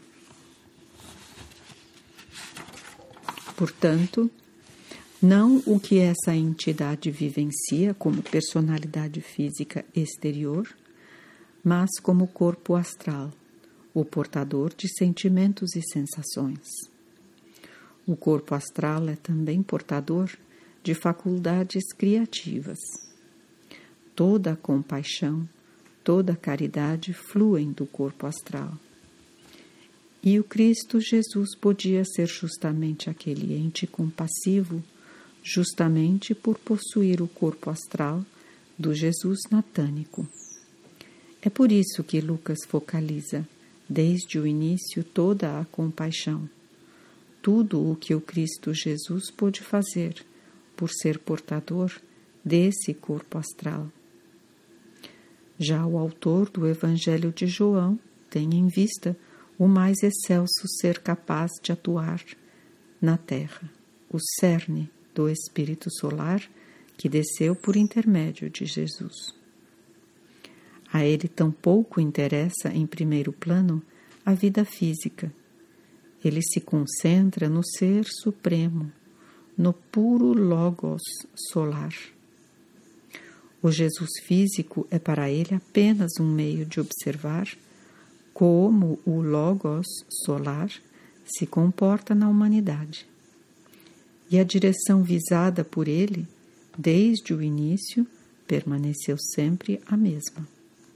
Portanto, não o que essa entidade vivencia como personalidade física exterior, mas como corpo astral, o portador de sentimentos e sensações. O corpo astral é também portador de faculdades criativas. Toda a compaixão, toda a caridade fluem do corpo astral. E o Cristo Jesus podia ser justamente aquele ente compassivo, justamente por possuir o corpo astral do Jesus natânico. É por isso que Lucas focaliza, desde o início, toda a compaixão. Tudo o que o Cristo Jesus pôde fazer, por ser portador desse corpo astral. Já o autor do Evangelho de João tem em vista o mais excelso ser capaz de atuar na Terra, o cerne do Espírito Solar que desceu por intermédio de Jesus. A ele tão pouco interessa, em primeiro plano, a vida física. Ele se concentra no Ser Supremo, no puro Logos solar. O Jesus físico é para ele apenas um meio de observar como o Logos solar se comporta na humanidade. E a direção visada por ele, desde o início, permaneceu sempre a mesma.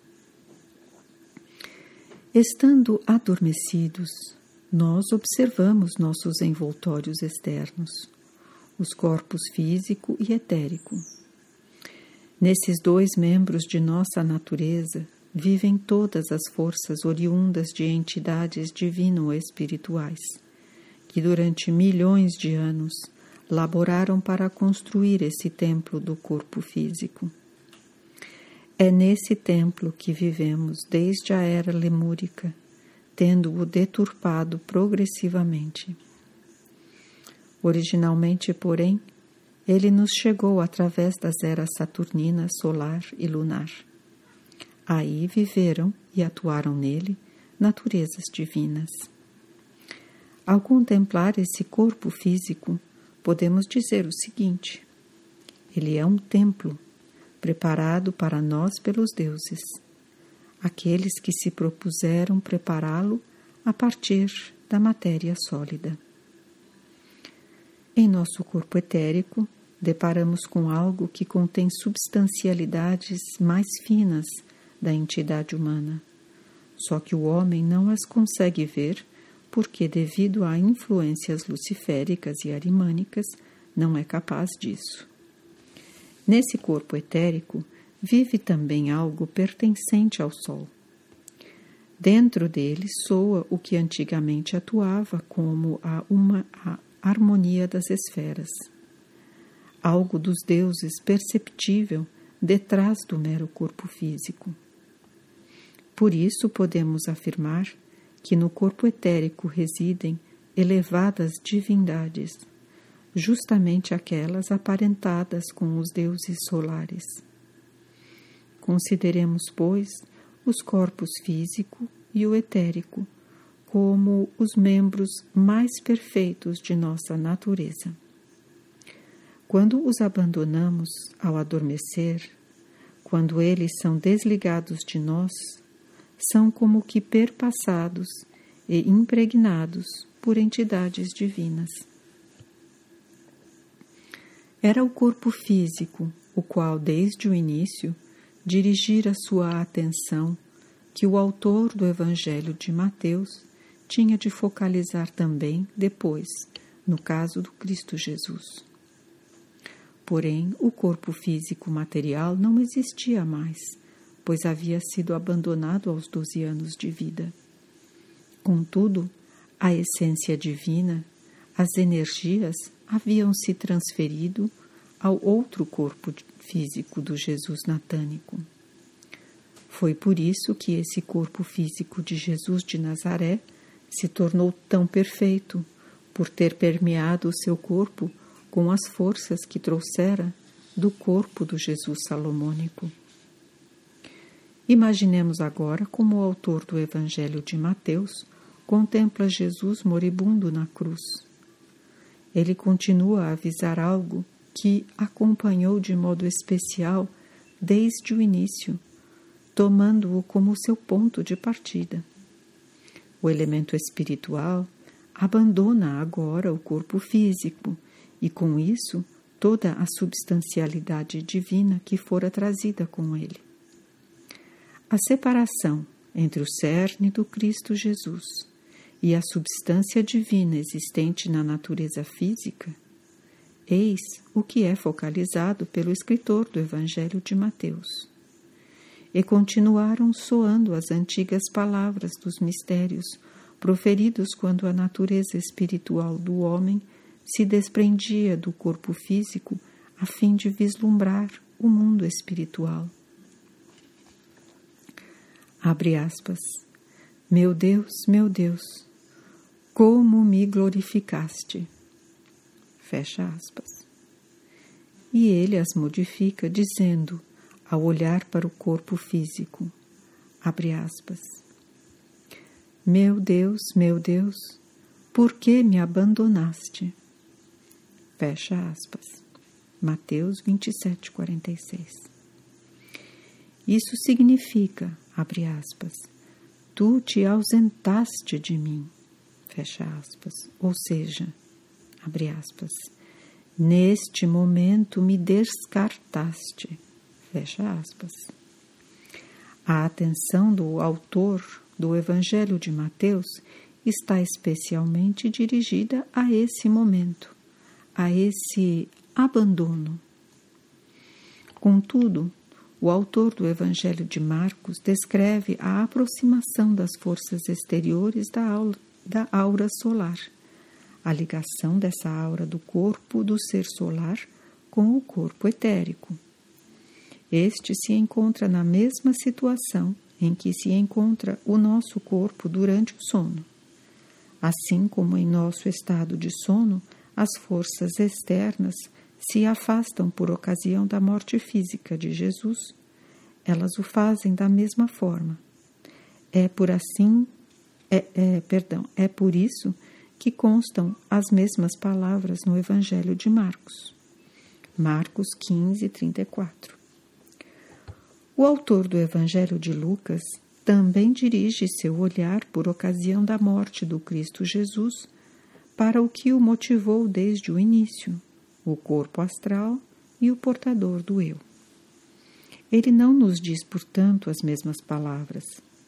Estando adormecidos, nós observamos nossos envoltórios externos, os corpos físico e etérico. Nesses dois membros de nossa natureza vivem todas as forças oriundas de entidades divino-espirituais, que durante milhões de anos laboraram para construir esse templo do corpo físico. É nesse templo que vivemos desde a era lemúrica, tendo-o deturpado progressivamente. Originalmente, porém, ele nos chegou através das eras saturnina, solar e lunar. Aí viveram e atuaram nele naturezas divinas. Ao contemplar esse corpo físico, podemos dizer o seguinte: ele é um templo preparado para nós pelos deuses, aqueles que se propuseram prepará-lo a partir da matéria sólida. Em nosso corpo etérico, deparamos com algo que contém substancialidades mais finas da entidade humana, só que o homem não as consegue ver porque, devido a influências luciféricas e arimânicas, não é capaz disso. Nesse corpo etérico vive também algo pertencente ao Sol. Dentro dele soa o que antigamente atuava como a harmonia das esferas. Algo dos deuses perceptível detrás do mero corpo físico. Por isso podemos afirmar que no corpo etérico residem elevadas divindades, justamente aquelas aparentadas com os deuses solares. Consideremos, pois, os corpos físico e o etérico como os membros mais perfeitos de nossa natureza. Quando os abandonamos ao adormecer, quando eles são desligados de nós, são como que perpassados e impregnados por entidades divinas. Era o corpo físico, o qual, desde o início, dirigira sua atenção, que o autor do Evangelho de Mateus tinha de focalizar também depois, no caso do Cristo Jesus. Porém, o corpo físico material não existia mais, pois havia sido abandonado aos 12 anos de vida. Contudo, a essência divina, as energias haviam se transferido ao outro corpo físico do Jesus natânico. Foi por isso que esse corpo físico de Jesus de Nazaré se tornou tão perfeito, por ter permeado o seu corpo com as forças que trouxera do corpo do Jesus salomônico. Imaginemos agora como o autor do Evangelho de Mateus contempla Jesus moribundo na cruz. Ele continua a avisar algo que acompanhou de modo especial desde o início, tomando-o como seu ponto de partida. O elemento espiritual abandona agora o corpo físico e, com isso, toda a substancialidade divina que fora trazida com ele. A separação entre o cerne do Cristo Jesus e a substância divina existente na natureza física, eis o que é focalizado pelo escritor do Evangelho de Mateus. E continuaram soando as antigas palavras dos mistérios proferidos quando a natureza espiritual do homem se desprendia do corpo físico a fim de vislumbrar o mundo espiritual. Abre aspas. Meu Deus, como me glorificaste. Fecha aspas. E ele as modifica dizendo, ao olhar para o corpo físico, abre aspas. Meu Deus, por que me abandonaste? Fecha aspas. Mateus 27:46. Isso significa, abre aspas, tu te ausentaste de mim, fecha aspas, ou seja, abre aspas, neste momento me descartaste, fecha aspas. A atenção do autor do Evangelho de Mateus está especialmente dirigida a esse momento, a esse abandono. Contudo, o autor do Evangelho de Marcos descreve a aproximação das forças exteriores da aura solar, a ligação dessa aura do corpo do ser solar com o corpo etérico. Este se encontra na mesma situação em que se encontra o nosso corpo durante o sono. Assim como em nosso estado de sono, as forças externas se afastam por ocasião da morte física de Jesus, elas o fazem da mesma forma. É por isso que constam as mesmas palavras no Evangelho de Marcos. Marcos 15:34. O autor do Evangelho de Lucas também dirige seu olhar por ocasião da morte do Cristo Jesus para o que o motivou desde o início, o corpo astral e o portador do eu. Ele não nos diz, portanto, as mesmas palavras.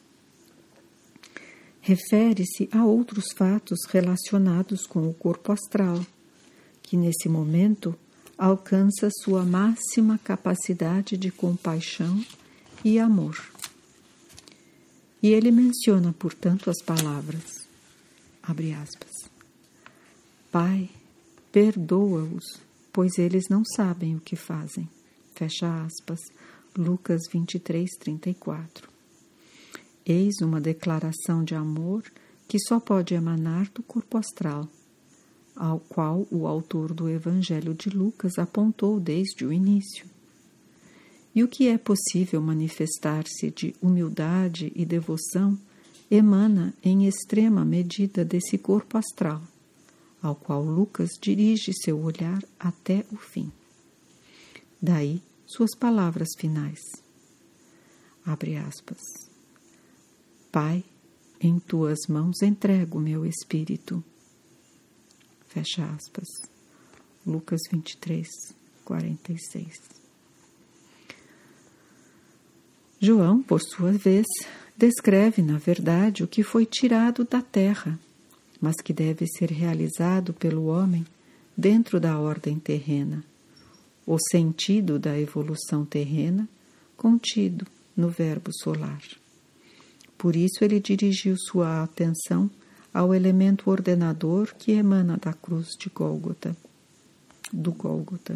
Refere-se a outros fatos relacionados com o corpo astral, que nesse momento alcança sua máxima capacidade de compaixão e amor. E ele menciona, portanto, as palavras, abre aspas, Pai, perdoa-os, pois eles não sabem o que fazem. Fecha aspas, Lucas 23:34. Eis uma declaração de amor que só pode emanar do corpo astral, ao qual o autor do Evangelho de Lucas apontou desde o início. E o que é possível manifestar-se de humildade e devoção emana em extrema medida desse corpo astral, ao qual Lucas dirige seu olhar até o fim. Daí suas palavras finais. Abre aspas. Pai, em tuas mãos entrego o meu espírito. Fecha aspas. Lucas 23:46. João, por sua vez, descreve, na verdade, o que foi tirado da terra, mas que deve ser realizado pelo homem dentro da ordem terrena, o sentido da evolução terrena contido no verbo solar. Por isso ele dirigiu sua atenção ao elemento ordenador que emana da cruz de Gólgota, do Gólgota.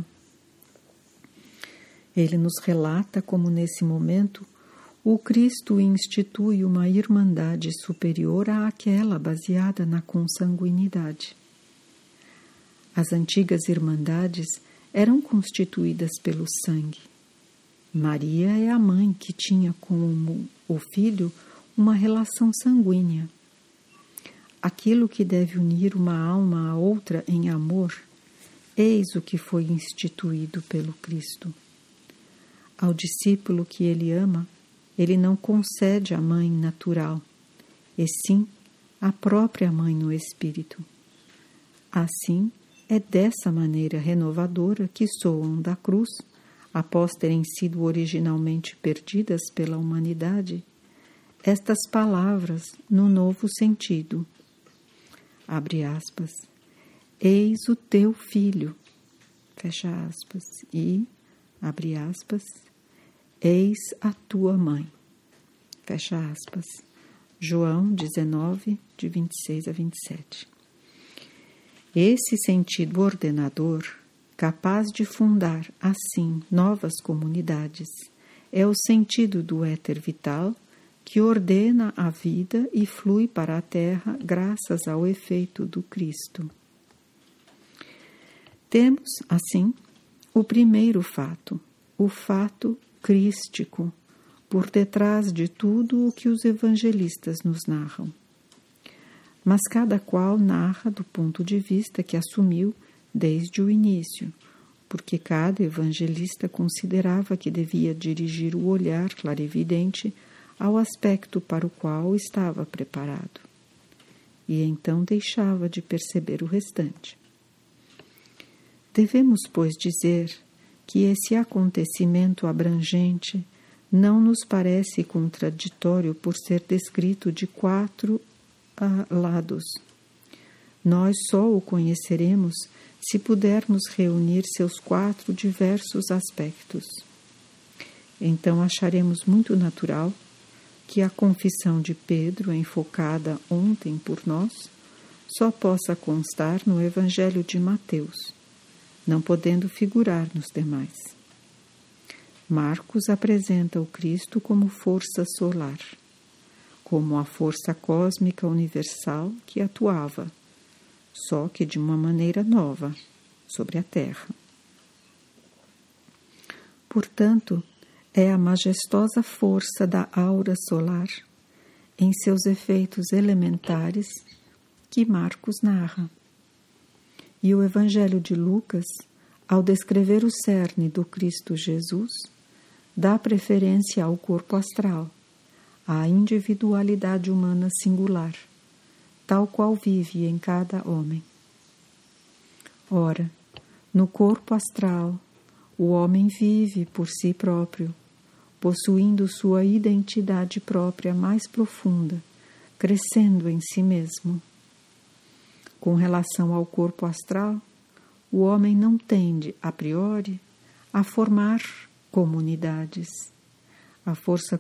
Ele nos relata como nesse momento o Cristo institui uma irmandade superior àquela baseada na consanguinidade. As antigas irmandades eram constituídas pelo sangue. Maria é a mãe que tinha com o filho uma relação sanguínea. Aquilo que deve unir uma alma a outra em amor, eis o que foi instituído pelo Cristo. Ao discípulo que ele ama, ele não concede a mãe natural, e sim a própria mãe no espírito. Assim, É dessa maneira renovadora que soam da cruz, após terem sido originalmente perdidas pela humanidade, estas palavras no novo sentido. Abre aspas. Eis o teu filho. Fecha aspas. E, abre aspas, eis a tua mãe. Fecha aspas. João 19, de 26 a 27. Esse sentido ordenador, capaz de fundar, assim, novas comunidades, é o sentido do éter vital que ordena a vida e flui para a terra graças ao efeito do Cristo. Temos, assim, o primeiro fato, o fato crístico, por detrás de tudo o que os evangelistas nos narram. Mas cada qual narra do ponto de vista que assumiu desde o início, porque cada evangelista considerava que devia dirigir o olhar clarividente ao aspecto para o qual estava preparado, e então deixava de perceber o restante. Devemos, pois, dizer que esse acontecimento abrangente não nos parece contraditório por ser descrito de 4 lados. Nós só o conheceremos se pudermos reunir seus 4 diversos aspectos. Então acharemos muito natural que a confissão de Pedro, enfocada ontem por nós, só possa constar no Evangelho de Mateus, não podendo figurar nos demais. Marcos apresenta o Cristo como força solar, como a força cósmica universal que atuava, só que de uma maneira nova, sobre a Terra. Portanto, é a majestosa força da aura solar, em seus efeitos elementares, que Marcos narra. E o Evangelho de Lucas, ao descrever o cerne do Cristo Jesus, dá preferência ao corpo astral, à individualidade humana singular, tal qual vive em cada homem. Ora, no corpo astral, o homem vive por si próprio, possuindo sua identidade própria mais profunda, crescendo em si mesmo. Com relação ao corpo astral, o homem não tende, a priori, a formar comunidades. A força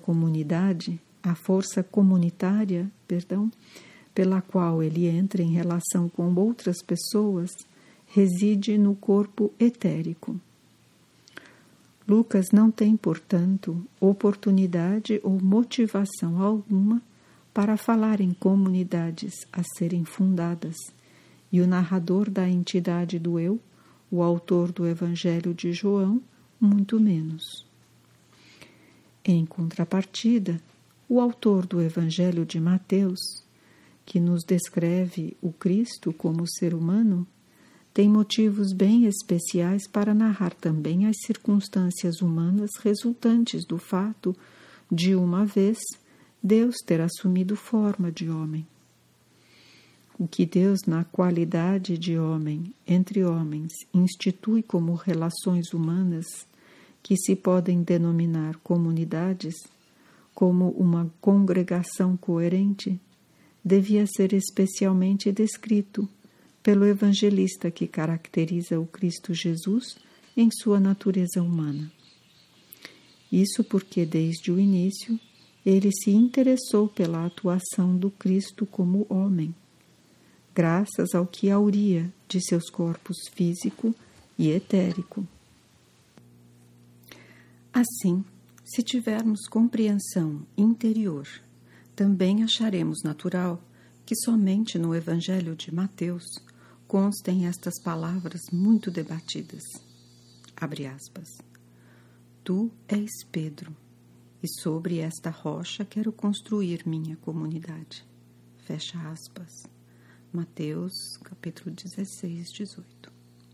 comunitária, pela qual ele entra em relação com outras pessoas, reside no corpo etérico. Lucas não tem, portanto, oportunidade ou motivação alguma para falar em comunidades a serem fundadas, e o narrador da entidade do eu, o autor do Evangelho de João, muito menos. Em contrapartida, o autor do Evangelho de Mateus, que nos descreve o Cristo como ser humano, tem motivos bem especiais para narrar também as circunstâncias humanas resultantes do fato de, uma vez, Deus ter assumido forma de homem. O que Deus, na qualidade de homem, entre homens, institui como relações humanas, que se podem denominar comunidades, como uma congregação coerente, devia ser especialmente descrito pelo evangelista que caracteriza o Cristo Jesus em sua natureza humana. Isso porque, desde o início, ele se interessou pela atuação do Cristo como homem, graças ao que auria de seus corpos físico e etérico. Assim, se tivermos compreensão interior, também acharemos natural que somente no Evangelho de Mateus constem estas palavras muito debatidas. Abre aspas. Tu és Pedro, e sobre esta rocha quero construir minha comunidade. Fecha aspas. Mateus, capítulo 16, 18.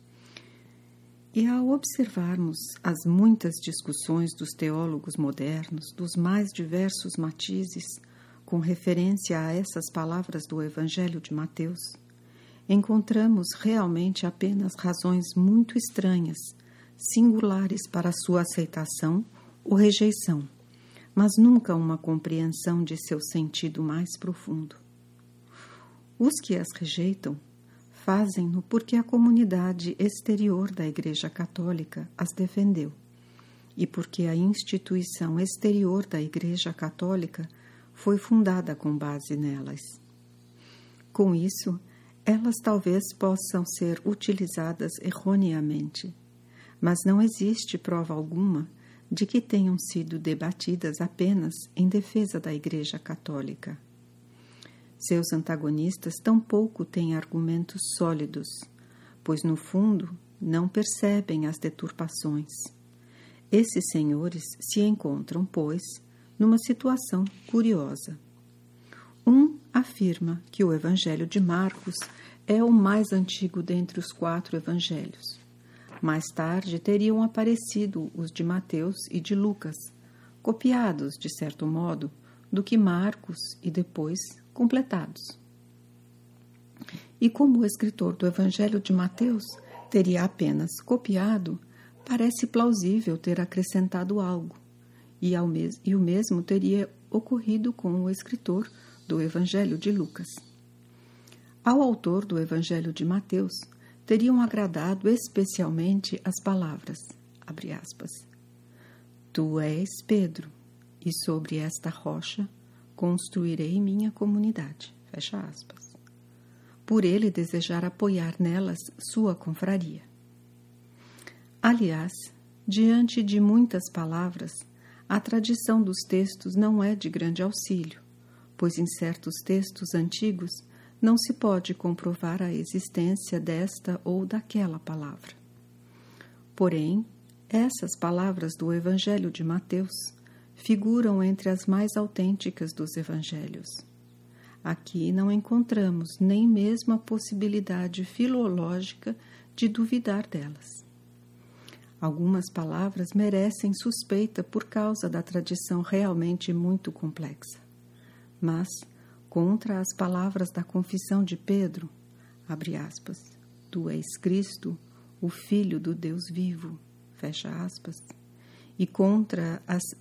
E ao observarmos as muitas discussões dos teólogos modernos, dos mais diversos matizes, com referência a essas palavras do Evangelho de Mateus, encontramos realmente apenas razões muito estranhas, singulares para sua aceitação ou rejeição, mas nunca uma compreensão de seu sentido mais profundo. Os que as rejeitam fazem-no porque a comunidade exterior da Igreja Católica as defendeu e porque a instituição exterior da Igreja Católica foi fundada com base nelas. Com isso, elas talvez possam ser utilizadas erroneamente, mas não existe prova alguma de que tenham sido debatidas apenas em defesa da Igreja Católica. Seus antagonistas tampouco têm argumentos sólidos, pois, no fundo, não percebem as deturpações. Esses senhores se encontram, pois, numa situação curiosa. Um afirma que o Evangelho de Marcos é o mais antigo dentre os 4 evangelhos. Mais tarde teriam aparecido os de Mateus e de Lucas, copiados, de certo modo, do que Marcos e depois completados. E como o escritor do Evangelho de Mateus teria apenas copiado, parece plausível ter acrescentado algo, e o mesmo teria ocorrido com o escritor do Evangelho de Lucas. Ao autor do Evangelho de Mateus teriam agradado especialmente as palavras, abre aspas, Tu és Pedro, e sobre esta rocha construirei minha comunidade, fecha aspas. Por ele desejar apoiar nelas sua confraria. Aliás, diante de muitas palavras, a tradição dos textos não é de grande auxílio, pois em certos textos antigos não se pode comprovar a existência desta ou daquela palavra. Porém, essas palavras do Evangelho de Mateus figuram entre as mais autênticas dos evangelhos. Aqui não encontramos nem mesmo a possibilidade filológica de duvidar delas. Algumas palavras merecem suspeita por causa da tradição realmente muito complexa. Mas, contra as palavras da confissão de Pedro, abre aspas, Tu és Cristo, o Filho do Deus vivo, fecha aspas, e contra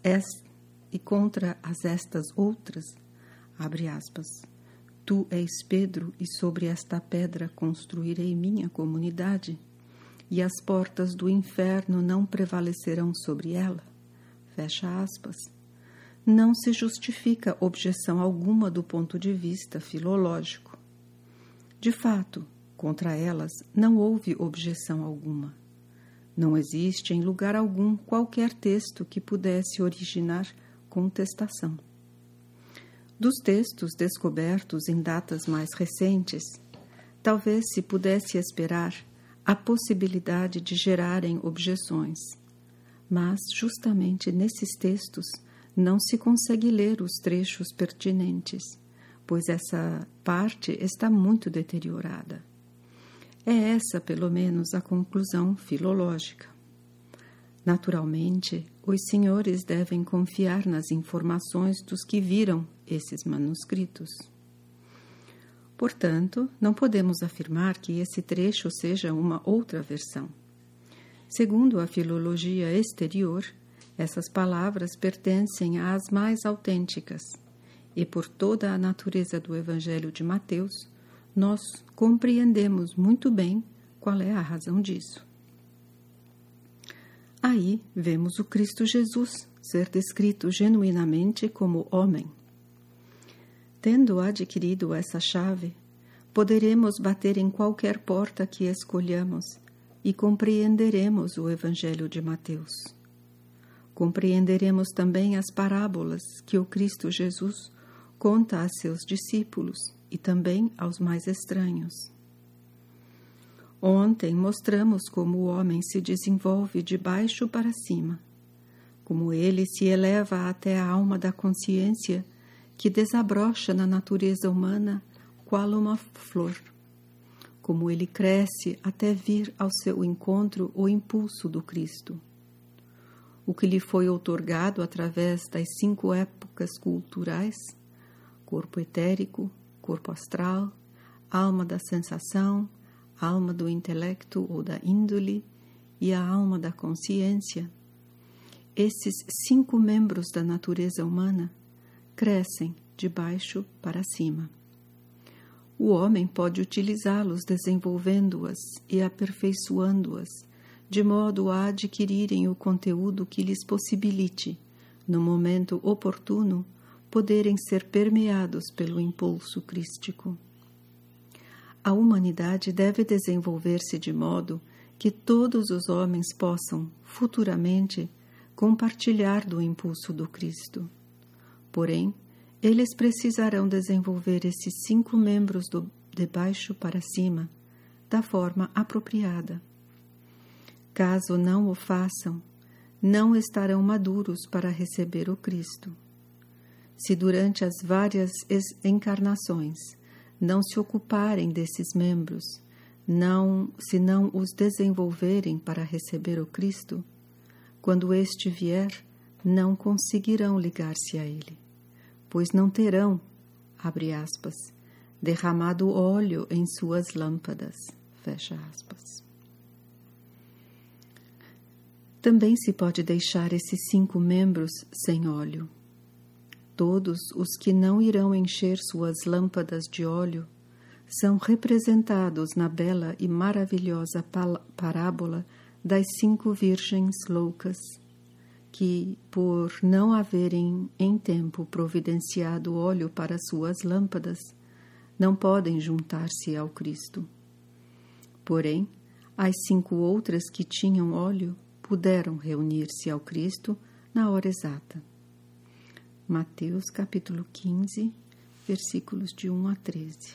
estas outras, abre aspas, Tu és Pedro, e sobre esta pedra construirei minha comunidade, e as portas do inferno não prevalecerão sobre ela, fecha aspas. Não se justifica objeção alguma do ponto de vista filológico. De fato, contra elas não houve objeção alguma. Não existe em lugar algum qualquer texto que pudesse originar contestação. Dos textos descobertos em datas mais recentes, talvez se pudesse esperar a possibilidade de gerarem objeções, mas justamente nesses textos não se consegue ler os trechos pertinentes, pois essa parte está muito deteriorada. É essa, pelo menos, a conclusão filológica. Naturalmente, os senhores devem confiar nas informações dos que viram esses manuscritos. Portanto, não podemos afirmar que esse trecho seja uma outra versão. Segundo a filologia exterior, essas palavras pertencem às mais autênticas, e por toda a natureza do Evangelho de Mateus, nós compreendemos muito bem qual é a razão disso. Aí vemos o Cristo Jesus ser descrito genuinamente como homem. Tendo adquirido essa chave, poderemos bater em qualquer porta que escolhamos e compreenderemos o Evangelho de Mateus. Compreenderemos também as parábolas que o Cristo Jesus conta a seus discípulos e também aos mais estranhos. Ontem mostramos como o homem se desenvolve de baixo para cima, como ele se eleva até a alma da consciência que desabrocha na natureza humana qual uma flor, como ele cresce até vir ao seu encontro o impulso do Cristo. O que lhe foi outorgado através das 5 épocas culturais, corpo etérico, corpo astral, alma da sensação, alma do intelecto ou da índole e a alma da consciência, esses 5 membros da natureza humana crescem de baixo para cima. O homem pode utilizá-los desenvolvendo-as e aperfeiçoando-as, de modo a adquirirem o conteúdo que lhes possibilite, no momento oportuno, poderem ser permeados pelo impulso crístico. A humanidade deve desenvolver-se de modo que todos os homens possam, futuramente, compartilhar do impulso do Cristo. Porém, eles precisarão desenvolver esses 5 membros de baixo para cima, da forma apropriada. Caso não o façam, não estarão maduros para receber o Cristo. Se durante as várias encarnações não se ocuparem desses membros, se não os desenvolverem para receber o Cristo, quando este vier, não conseguirão ligar-se a ele, pois não terão, abre aspas, derramado óleo em suas lâmpadas, fecha aspas. Também se pode deixar esses 5 membros sem óleo. Todos os que não irão encher suas lâmpadas de óleo são representados na bela e maravilhosa parábola das 5 virgens loucas, que, por não haverem em tempo providenciado óleo para suas lâmpadas, não podem juntar-se ao Cristo. Porém, as 5 outras que tinham óleo puderam reunir-se ao Cristo na hora exata. Mateus capítulo 15, versículos de 1 a 13.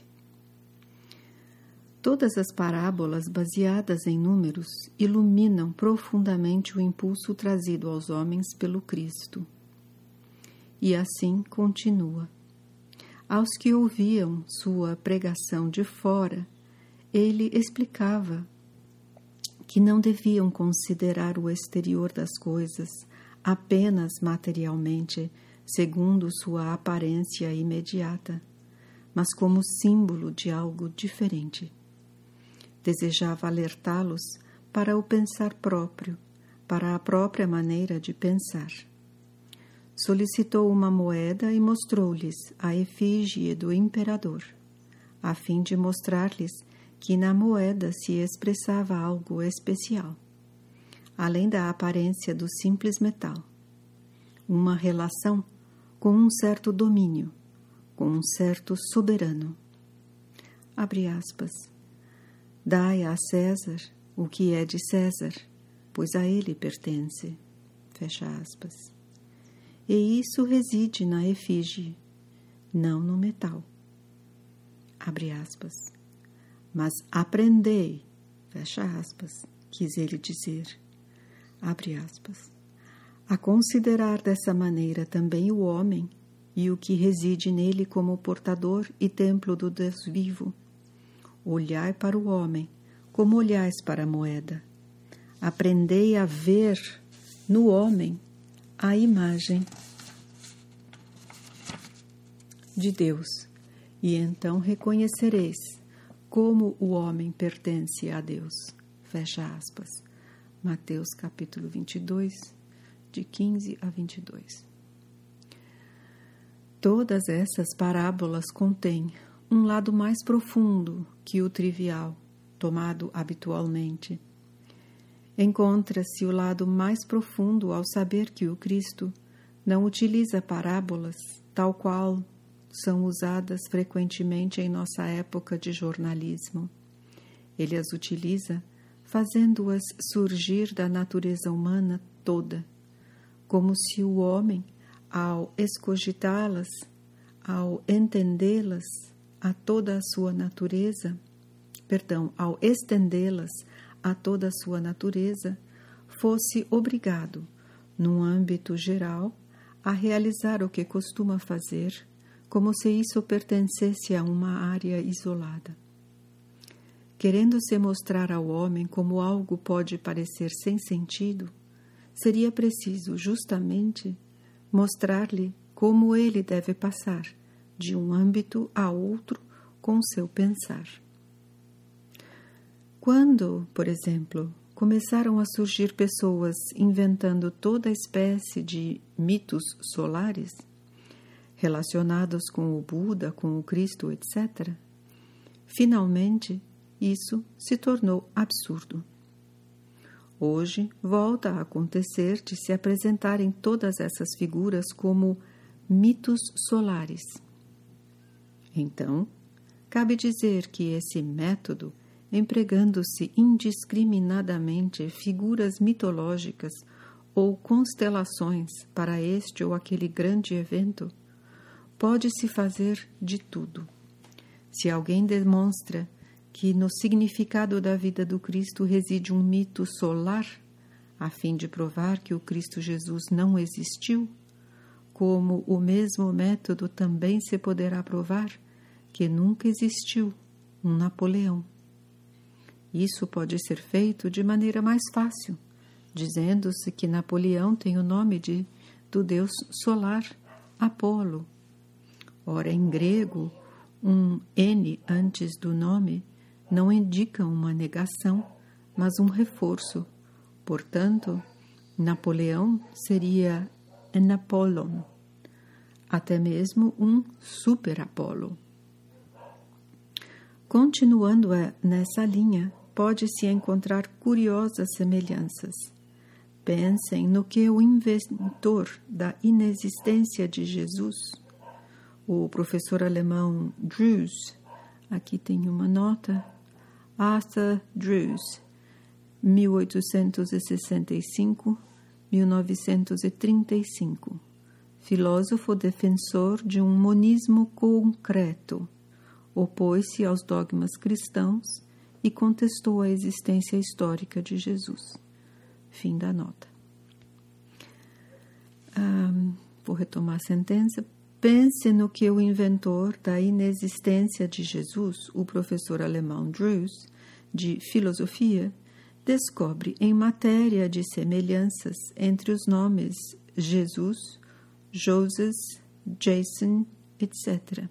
Todas as parábolas baseadas em números iluminam profundamente o impulso trazido aos homens pelo Cristo. E assim continua. Aos que ouviam sua pregação de fora, ele explicava que não deviam considerar o exterior das coisas apenas materialmente, segundo sua aparência imediata, mas como símbolo de algo diferente. Desejava alertá-los para o pensar próprio, para a própria maneira de pensar. Solicitou uma moeda e mostrou-lhes a efígie do imperador, a fim de mostrar-lhes que na moeda se expressava algo especial, além da aparência do simples metal, uma relação com um certo domínio, com um certo soberano. Abre aspas. Dai a César o que é de César, pois a ele pertence. Fecha aspas. E isso reside na efígie, não no metal. Abre aspas. Mas aprendei, fecha aspas, quis ele dizer, abre aspas, a considerar dessa maneira também o homem e o que reside nele como portador e templo do Deus vivo. Olhai para o homem como olhais para a moeda. Aprendei a ver no homem a imagem de Deus, e então reconhecereis como o homem pertence a Deus. Fecha aspas. Mateus capítulo 22, de 15 a 22. Todas essas parábolas contêm um lado mais profundo que o trivial, tomado habitualmente. Encontra-se o lado mais profundo ao saber que o Cristo não utiliza parábolas tal qual são usadas frequentemente em nossa época de jornalismo. Ele as utiliza fazendo-as surgir da natureza humana toda, como se o homem, ao escogitá-las, ao entendê-las a toda a sua natureza, ao estendê-las a toda a sua natureza, fosse obrigado, num âmbito geral, a realizar o que costuma fazer, como se isso pertencesse a uma área isolada. Querendo-se mostrar ao homem como algo pode parecer sem sentido, seria preciso, justamente, mostrar-lhe como ele deve passar de um âmbito a outro com seu pensar. Quando, por exemplo, começaram a surgir pessoas inventando toda espécie de mitos solares, relacionados com o Buda, com o Cristo, etc., finalmente isso se tornou absurdo. Hoje volta a acontecer de se apresentarem todas essas figuras como mitos solares. Então, cabe dizer que esse método, empregando-se indiscriminadamente figuras mitológicas ou constelações para este ou aquele grande evento, pode-se fazer de tudo. Se alguém demonstra que no significado da vida do Cristo reside um mito solar, a fim de provar que o Cristo Jesus não existiu, como o mesmo método também se poderá provar que nunca existiu um Napoleão. Isso pode ser feito de maneira mais fácil, dizendo-se que Napoleão tem o nome do deus solar, Apolo. Ora, em grego, um N antes do nome não indica uma negação, mas um reforço. Portanto, Napoleão seria Apollon, até mesmo um super-Apolo. Continuando nessa linha, pode-se encontrar curiosas semelhanças. Pensem no que o inventor da inexistência de Jesus, o professor alemão Drews, aqui tem uma nota, Arthur Drews, 1865-1935, filósofo defensor de um monismo concreto, opôs-se aos dogmas cristãos e contestou a existência histórica de Jesus. Fim da nota. Vou retomar a sentença. Pense no que o inventor da inexistência de Jesus, o professor alemão Drews, de filosofia, descobre em matéria de semelhanças entre os nomes Jesus, Joseph, Jason, etc.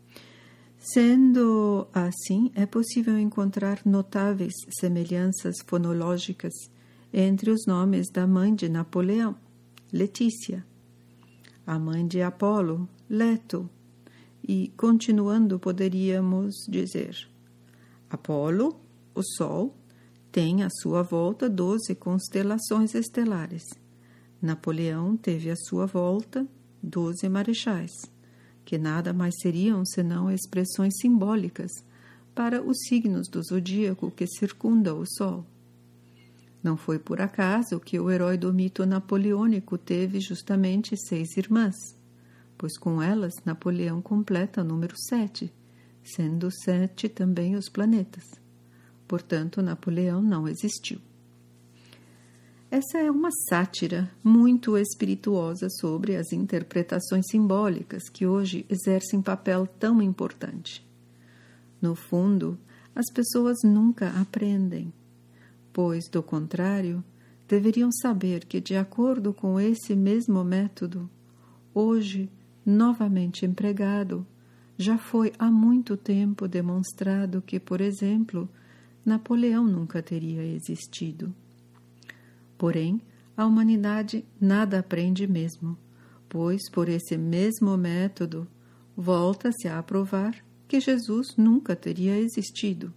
Sendo assim, é possível encontrar notáveis semelhanças fonológicas entre os nomes da mãe de Napoleão, Letícia, a mãe de Apolo, Leto, e, continuando, poderíamos dizer: Apolo, o Sol, tem à sua volta 12 constelações estelares. Napoleão teve à sua volta 12 marechais, que nada mais seriam senão expressões simbólicas para os signos do zodíaco que circunda o Sol. Não foi por acaso que o herói do mito napoleônico teve justamente 6 irmãs, pois com elas Napoleão completa o número 7, sendo 7 também os planetas. Portanto, Napoleão não existiu. Essa é uma sátira muito espirituosa sobre as interpretações simbólicas que hoje exercem papel tão importante. No fundo, as pessoas nunca aprendem, pois, do contrário, deveriam saber que, de acordo com esse mesmo método, hoje novamente empregado, já foi há muito tempo demonstrado que, por exemplo, Napoleão nunca teria existido. Porém, a humanidade nada aprende mesmo, pois, por esse mesmo método, volta-se a provar que Jesus nunca teria existido.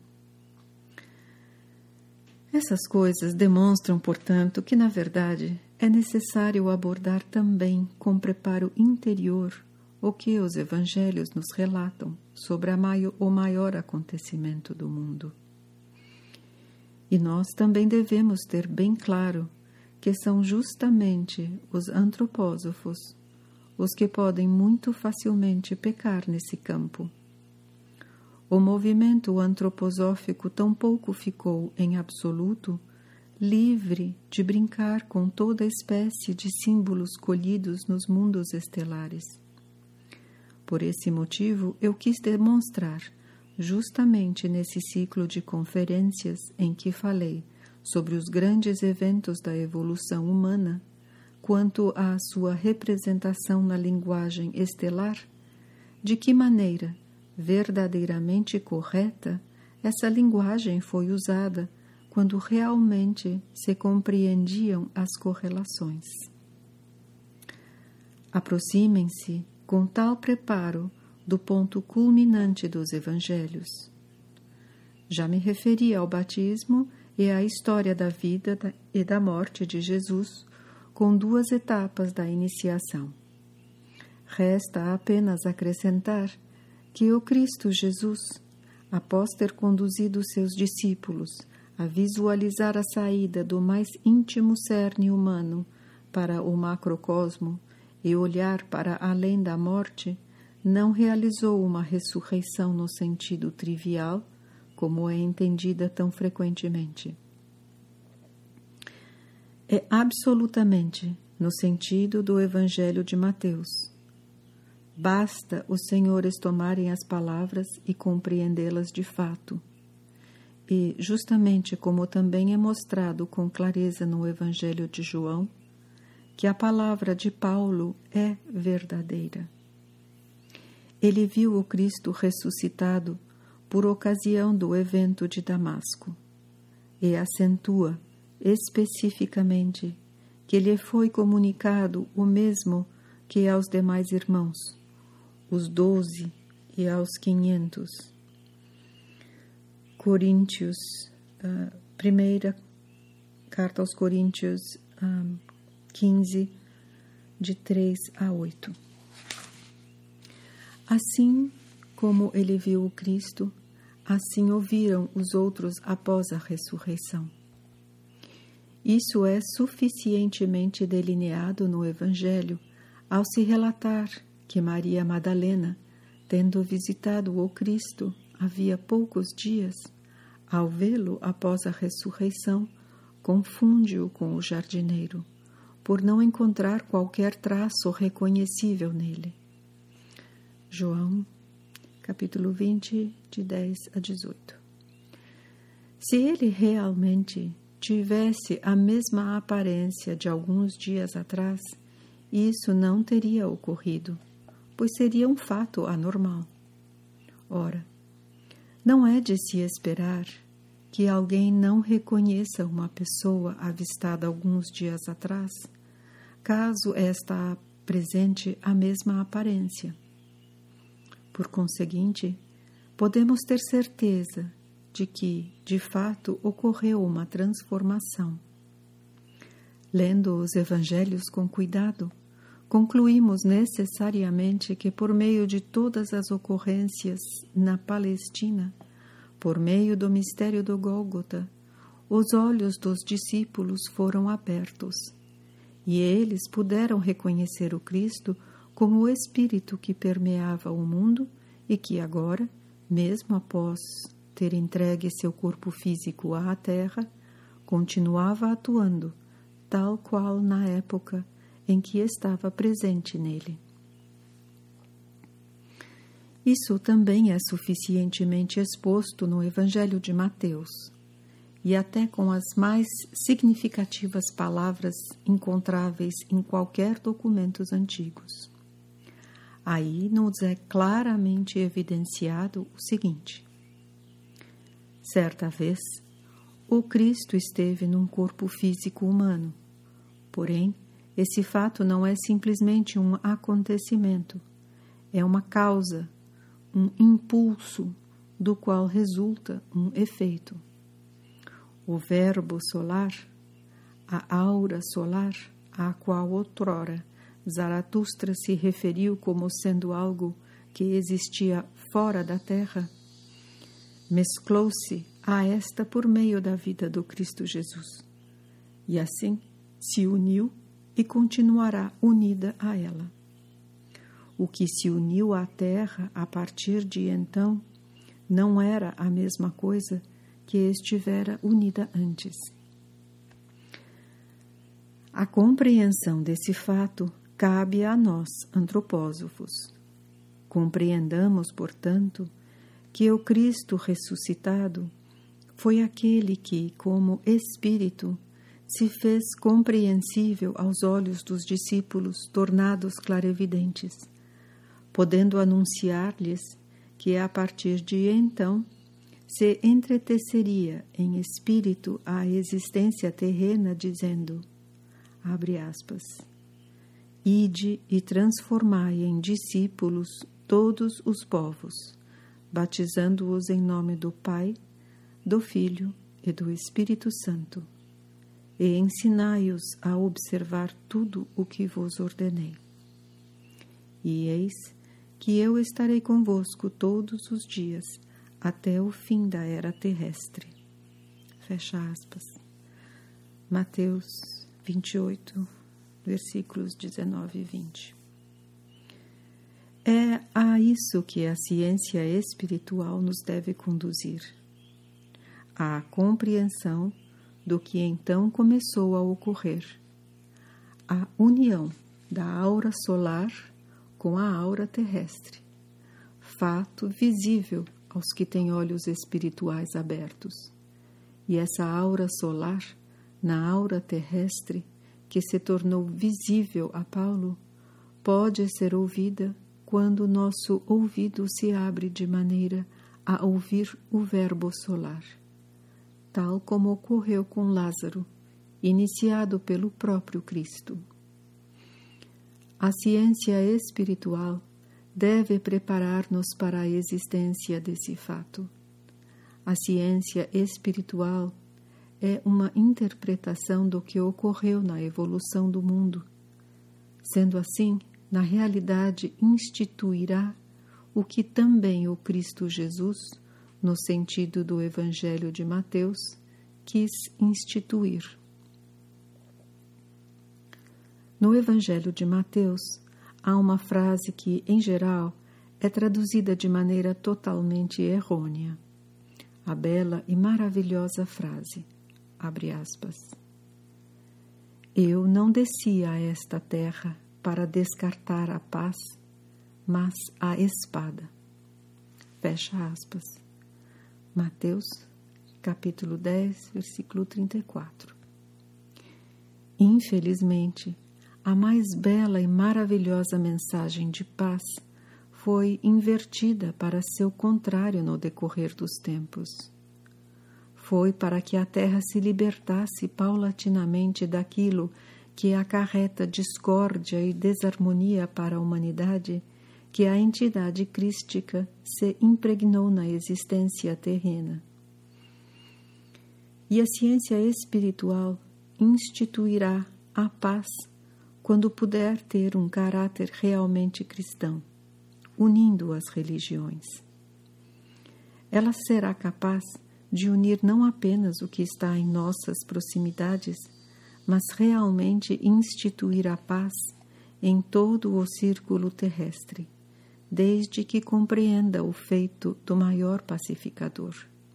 Essas coisas demonstram, portanto, que, na verdade, é necessário abordar também com preparo interior o que os evangelhos nos relatam sobre o maior acontecimento do mundo. E nós também devemos ter bem claro que são justamente os antropósofos os que podem muito facilmente pecar nesse campo. O movimento antroposófico tampouco ficou, em absoluto, livre de brincar com toda espécie de símbolos colhidos nos mundos estelares. Por esse motivo, eu quis demonstrar, justamente nesse ciclo de conferências em que falei sobre os grandes eventos da evolução humana, quanto à sua representação na linguagem estelar, de que maneira verdadeiramente correta, essa linguagem foi usada quando realmente se compreendiam as correlações. Aproximem-se com tal preparo do ponto culminante dos Evangelhos. Já me referi ao batismo e à história da vida e da morte de Jesus, com 2 etapas da iniciação. Resta apenas acrescentar que o Cristo Jesus, após ter conduzido seus discípulos a visualizar a saída do mais íntimo cerne humano para o macrocosmo e olhar para além da morte, não realizou uma ressurreição no sentido trivial, como é entendida tão frequentemente. É absolutamente no sentido do Evangelho de Mateus. Basta os senhores tomarem as palavras e compreendê-las de fato. E, justamente como também é mostrado com clareza no Evangelho de João, que a palavra de Paulo é verdadeira. Ele viu o Cristo ressuscitado por ocasião do evento de Damasco e acentua especificamente que lhe foi comunicado o mesmo que aos demais irmãos, os 12 e aos 500. Coríntios, primeira carta aos Coríntios 15, de 3 a 8. Assim como ele viu o Cristo, assim ouviram os outros após a ressurreição. Isso é suficientemente delineado no Evangelho ao se relatar que Maria Madalena, tendo visitado o Cristo havia poucos dias, ao vê-lo após a ressurreição, confunde-o com o jardineiro, por não encontrar qualquer traço reconhecível nele. João, capítulo 20, de 10 a 18. Se ele realmente tivesse a mesma aparência de alguns dias atrás, isso não teria ocorrido, pois seria um fato anormal. Ora, não é de se esperar que alguém não reconheça uma pessoa avistada alguns dias atrás, caso esta apresente a mesma aparência. Por conseguinte, podemos ter certeza de que, de fato, ocorreu uma transformação. Lendo os Evangelhos com cuidado, concluímos necessariamente que, por meio de todas as ocorrências na Palestina, por meio do mistério do Gólgota, os olhos dos discípulos foram abertos, e eles puderam reconhecer o Cristo como o Espírito que permeava o mundo e que agora, mesmo após ter entregue seu corpo físico à terra, continuava atuando, tal qual na época em que estava presente nele. Isso também é suficientemente exposto no Evangelho de Mateus, e até com as mais significativas palavras encontráveis em qualquer documentos antigos. Aí nos é claramente evidenciado o seguinte: certa vez, o Cristo esteve num corpo físico humano, porém, esse fato não é simplesmente um acontecimento, é uma causa, um impulso do qual resulta um efeito. O verbo solar, a aura solar, à qual outrora Zaratustra se referiu como sendo algo que existia fora da Terra, mesclou-se a esta por meio da vida do Cristo Jesus, e assim se uniu e continuará unida a ela. O que se uniu à Terra a partir de então não era a mesma coisa que estivera unida antes. A compreensão desse fato cabe a nós, antropósofos. Compreendamos, portanto, que o Cristo ressuscitado foi aquele que, como Espírito, se fez compreensível aos olhos dos discípulos tornados clarevidentes, podendo anunciar-lhes que a partir de então se entreteceria em espírito à existência terrena, dizendo, abre aspas, ide e transformai em discípulos todos os povos, batizando-os em nome do Pai, do Filho e do Espírito Santo, e ensinai-os a observar tudo o que vos ordenei. E eis que eu estarei convosco todos os dias, até o fim da era terrestre. Fecha aspas. Mateus 28, versículos 19 e 20. É a isso que a ciência espiritual nos deve conduzir. À compreensão do que então começou a ocorrer. A união da aura solar com a aura terrestre. Fato visível aos que têm olhos espirituais abertos. E essa aura solar, na aura terrestre, que se tornou visível a Paulo, pode ser ouvida quando nosso ouvido se abre de maneira a ouvir o verbo solar, tal como ocorreu com Lázaro, iniciado pelo próprio Cristo. A ciência espiritual deve preparar-nos para a existência desse fato. A ciência espiritual é uma interpretação do que ocorreu na evolução do mundo. Sendo assim, na realidade instituirá o que também o Cristo Jesus, no sentido do Evangelho de Mateus, quis instituir. No Evangelho de Mateus, há uma frase que, em geral, é traduzida de maneira totalmente errônea. A bela e maravilhosa frase, abre aspas, eu não desci a esta terra para descartar a paz, mas a espada. Fecha aspas. Mateus, capítulo 10, versículo 34. Infelizmente, a mais bela e maravilhosa mensagem de paz foi invertida para seu contrário no decorrer dos tempos. Foi para que a terra se libertasse paulatinamente daquilo que acarreta discórdia e desarmonia para a humanidade, que a entidade crística se impregnou na existência terrena. E a ciência espiritual instituirá a paz quando puder ter um caráter realmente cristão, unindo as religiões. Ela será capaz de unir não apenas o que está em nossas proximidades, mas realmente instituir a paz em todo o círculo terrestre, desde que compreenda o feito do maior pacificador.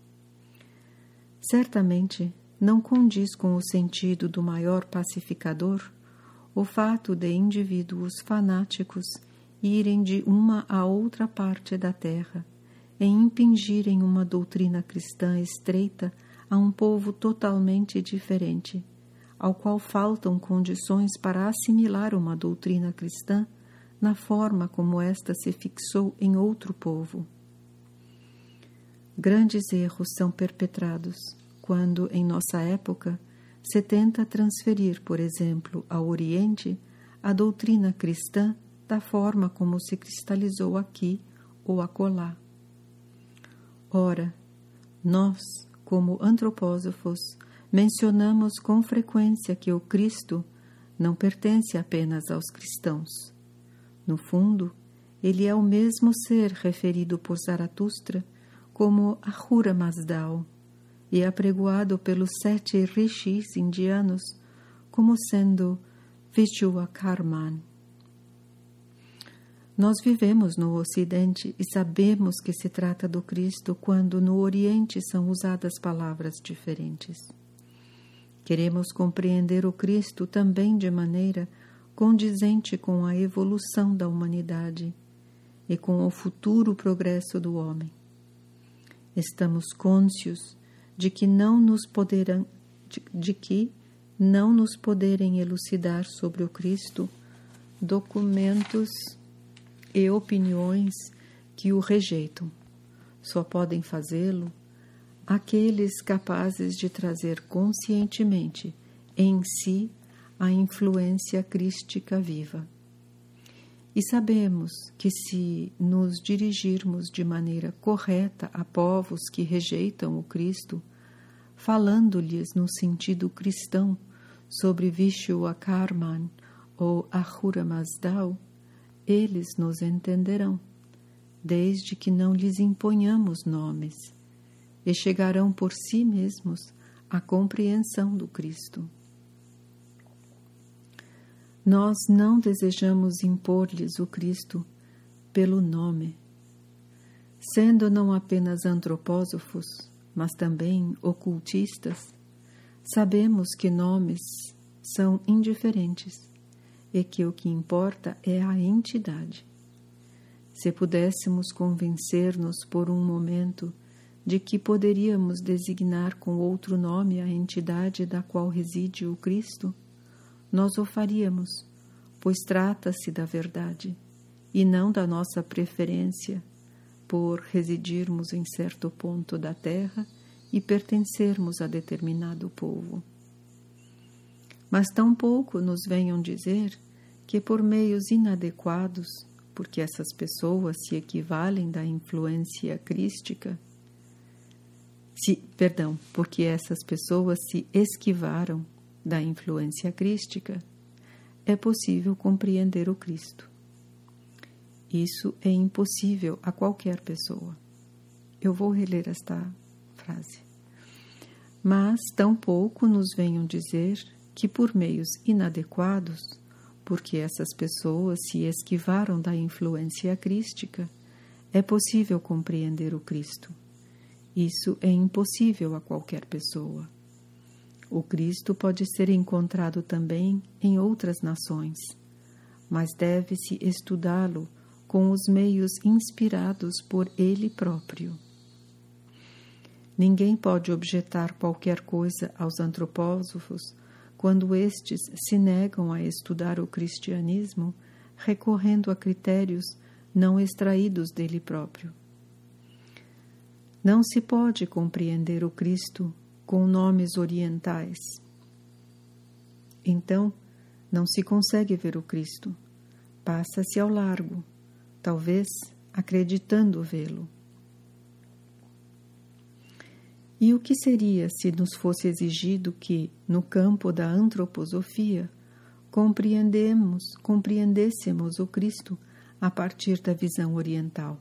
Certamente não condiz com o sentido do maior pacificador o fato de indivíduos fanáticos irem de uma a outra parte da terra e impingirem uma doutrina cristã estreita a um povo totalmente diferente, ao qual faltam condições para assimilar uma doutrina cristã na forma como esta se fixou em outro povo. Grandes erros são perpetrados quando, em nossa época, se tenta transferir, por exemplo, ao Oriente a doutrina cristã da forma como se cristalizou aqui ou acolá. Ora, nós, como antropósofos, mencionamos com frequência que o Cristo não pertence apenas aos cristãos. No fundo, ele é o mesmo ser referido por Zaratustra como Ahura Mazdal e apregoado pelos 7 rishis indianos como sendo Vishwakarman. Nós vivemos no Ocidente e sabemos que se trata do Cristo quando no Oriente são usadas palavras diferentes. Queremos compreender o Cristo também de maneira condizente com a evolução da humanidade e com o futuro progresso do homem. Estamos cônscios de que não nos poderem elucidar sobre o Cristo documentos e opiniões que o rejeitam. Só podem fazê-lo aqueles capazes de trazer conscientemente em si a influência crística viva. E sabemos que se nos dirigirmos de maneira correta a povos que rejeitam o Cristo, falando-lhes no sentido cristão sobre Vishwakarman ou Ahura Mazdal, eles nos entenderão, desde que não lhes imponhamos nomes, e chegarão por si mesmos à compreensão do Cristo. Nós não desejamos impor-lhes o Cristo pelo nome. Sendo não apenas antropósofos, mas também ocultistas, sabemos que nomes são indiferentes e que o que importa é a entidade. Se pudéssemos convencer-nos por um momento de que poderíamos designar com outro nome a entidade da qual reside o Cristo, nós o faríamos, pois trata-se da verdade, e não da nossa preferência por residirmos em certo ponto da terra e pertencermos a determinado povo. Mas tampouco nos venham dizer que por meios inadequados, porque essas pessoas se equivalem da influência crística, porque essas pessoas se esquivaram da influência crística, é possível compreender o Cristo. Isso é impossível a qualquer pessoa. Eu vou reler esta frase. Mas tampouco nos venham dizer que por meios inadequados, porque essas pessoas se esquivaram da influência crística, é possível compreender o Cristo. Isso é impossível a qualquer pessoa. O Cristo pode ser encontrado também em outras nações, mas deve-se estudá-lo com os meios inspirados por Ele próprio. Ninguém pode objetar qualquer coisa aos antropósofos quando estes se negam a estudar o cristianismo recorrendo a critérios não extraídos dele próprio. Não se pode compreender o Cristo com nomes orientais. Então, não se consegue ver o Cristo. Passa-se ao largo, talvez acreditando vê-lo. E o que seria se nos fosse exigido que, no campo da antroposofia, compreendêssemos o Cristo a partir da visão oriental?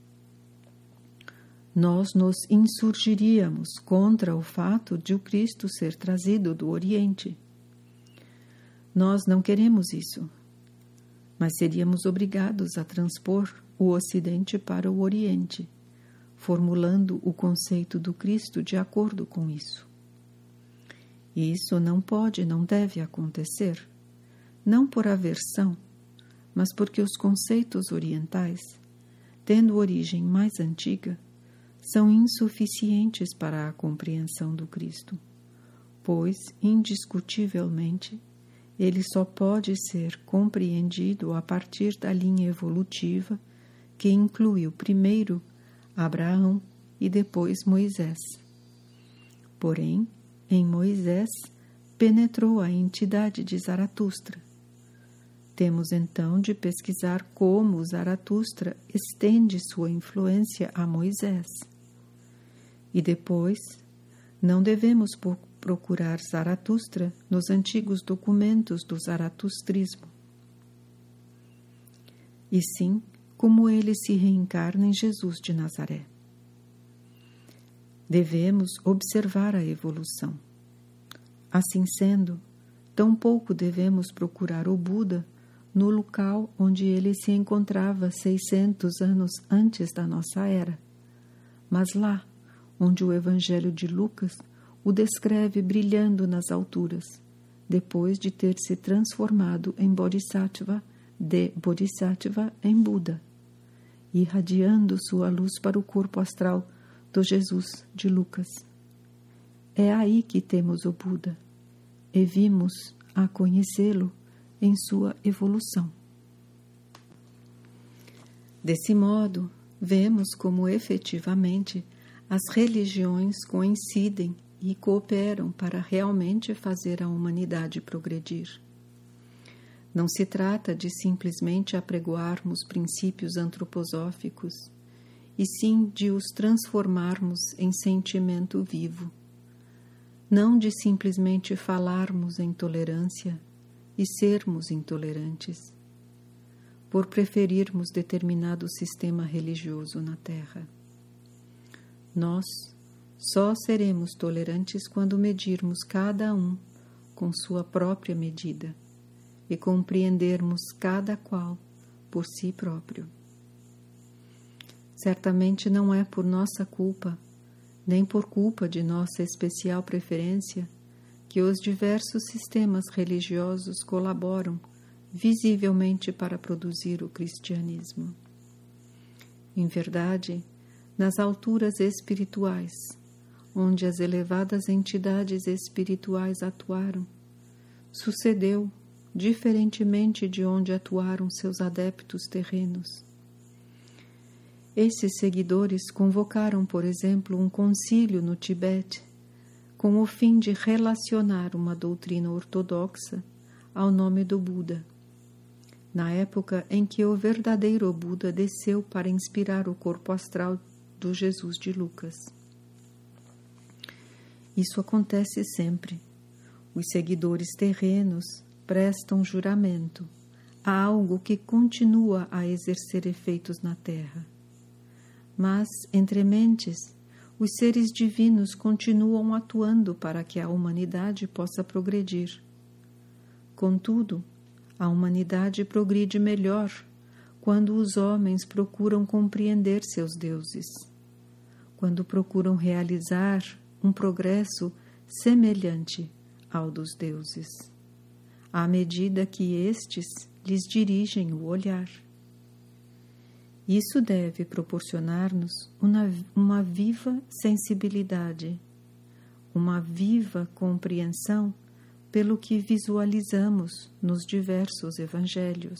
Nós nos insurgiríamos contra o fato de o Cristo ser trazido do Oriente. Nós não queremos isso, mas seríamos obrigados a transpor o Ocidente para o Oriente, formulando o conceito do Cristo de acordo com isso. E isso não pode, não deve acontecer, não por aversão, mas porque os conceitos orientais, tendo origem mais antiga, são insuficientes para a compreensão do Cristo, pois, indiscutivelmente, ele só pode ser compreendido a partir da linha evolutiva que incluiu primeiro Abraão e depois Moisés. Porém, em Moisés penetrou a entidade de Zaratustra. Temos então de pesquisar como Zaratustra estende sua influência a Moisés. E depois, não devemos procurar Zaratustra nos antigos documentos do zaratustrismo, e sim como ele se reencarna em Jesus de Nazaré. Devemos observar a evolução. Assim sendo, tampouco devemos procurar o Buda no local onde ele se encontrava 600 anos antes da nossa era, mas lá onde o Evangelho de Lucas o descreve brilhando nas alturas, depois de ter se transformado em Bodhisattva, de Bodhisattva em Buda, irradiando sua luz para o corpo astral do Jesus de Lucas. É aí que temos o Buda, e vimos a conhecê-lo em sua evolução. Desse modo, vemos como efetivamente as religiões coincidem e cooperam para realmente fazer a humanidade progredir. Não se trata de simplesmente apregoarmos princípios antroposóficos, e sim de os transformarmos em sentimento vivo. Não de simplesmente falarmos em tolerância e sermos intolerantes, por preferirmos determinado sistema religioso na Terra. Nós só seremos tolerantes quando medirmos cada um com sua própria medida e compreendermos cada qual por si próprio. Certamente não é por nossa culpa, nem por culpa de nossa especial preferência, que os diversos sistemas religiosos colaboram visivelmente para produzir o cristianismo. Em verdade, nas alturas espirituais, onde as elevadas entidades espirituais atuaram, sucedeu diferentemente de onde atuaram seus adeptos terrenos. Esses seguidores convocaram, por exemplo, um concílio no Tibete, com o fim de relacionar uma doutrina ortodoxa ao nome do Buda, na época em que o verdadeiro Buda desceu para inspirar o corpo astral do Jesus de Lucas. Isso acontece sempre. Os seguidores terrenos prestam juramento a algo que continua a exercer efeitos na Terra. Mas, entre mentes, os seres divinos continuam atuando para que a humanidade possa progredir. Contudo, a humanidade progride melhor quando os homens procuram compreender seus deuses, quando procuram realizar um progresso semelhante ao dos deuses, à medida que estes lhes dirigem o olhar. Isso deve proporcionar-nos uma viva sensibilidade, uma viva compreensão pelo que visualizamos nos diversos evangelhos.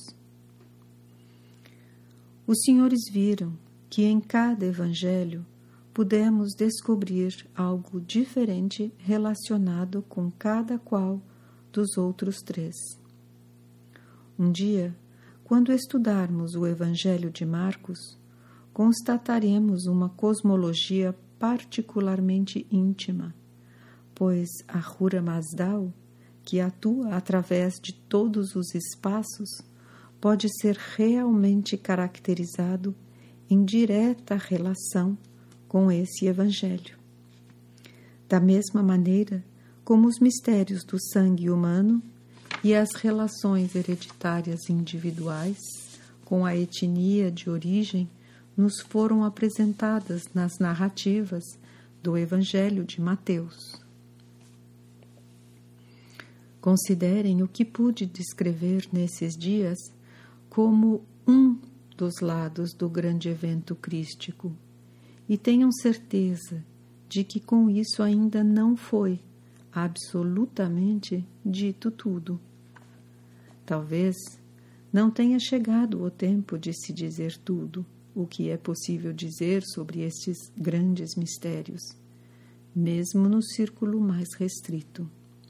Os senhores viram que em cada evangelho pudemos descobrir algo diferente relacionado com cada qual dos outros três. Um dia, quando estudarmos o Evangelho de Marcos, constataremos uma cosmologia particularmente íntima, pois a Ahura Mazdal, que atua através de todos os espaços, pode ser realmente caracterizado em direta relação com esse Evangelho. Da mesma maneira como os mistérios do sangue humano e as relações hereditárias individuais com a etnia de origem nos foram apresentadas nas narrativas do Evangelho de Mateus. Considerem o que pude descrever nesses dias como um dos lados do grande evento crístico, e tenham certeza de que com isso ainda não foi absolutamente dito tudo. Talvez não tenha chegado o tempo de se dizer tudo o que é possível dizer sobre estes grandes mistérios, mesmo no círculo mais restrito.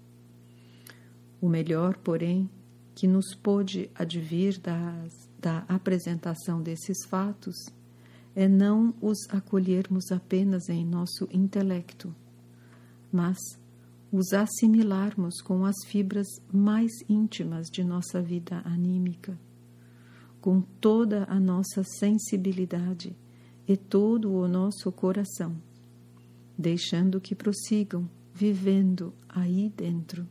O melhor, porém, que nos pôde advir da apresentação desses fatos é não os acolhermos apenas em nosso intelecto, mas os assimilarmos com as fibras mais íntimas de nossa vida anímica, com toda a nossa sensibilidade e todo o nosso coração, deixando que prossigam vivendo aí dentro.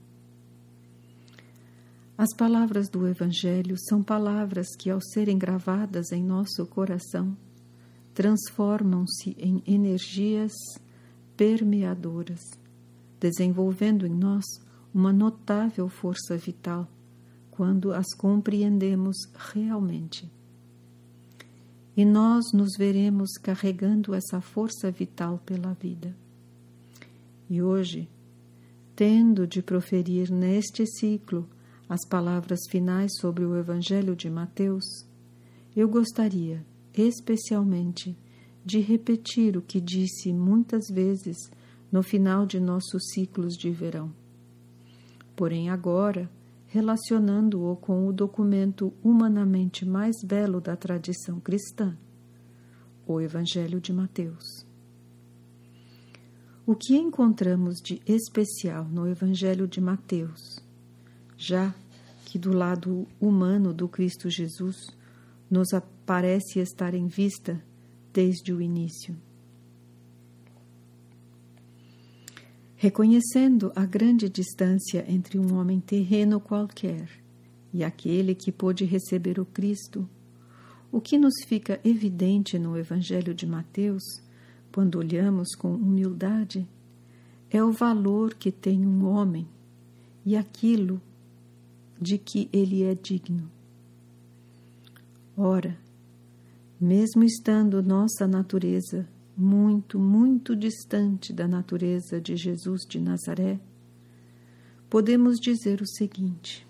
As palavras do Evangelho são palavras que, ao serem gravadas em nosso coração, transformam-se em energias permeadoras, desenvolvendo em nós uma notável força vital quando as compreendemos realmente. E nós nos veremos carregando essa força vital pela vida. E hoje, tendo de proferir neste ciclo as palavras finais sobre o Evangelho de Mateus, eu gostaria, especialmente de repetir o que disse muitas vezes no final de nossos ciclos de verão. Porém, agora, relacionando-o com o documento humanamente mais belo da tradição cristã, o Evangelho de Mateus. O que encontramos de especial no Evangelho de Mateus, já que do lado humano do Cristo Jesus nos parece estar em vista desde o início? Reconhecendo a grande distância entre um homem terreno qualquer e aquele que pôde receber o Cristo, o que nos fica evidente no Evangelho de Mateus, quando olhamos com humildade, é o valor que tem um homem e aquilo de que ele é digno. Ora, mesmo estando nossa natureza muito, muito distante da natureza de Jesus de Nazaré, podemos dizer o seguinte: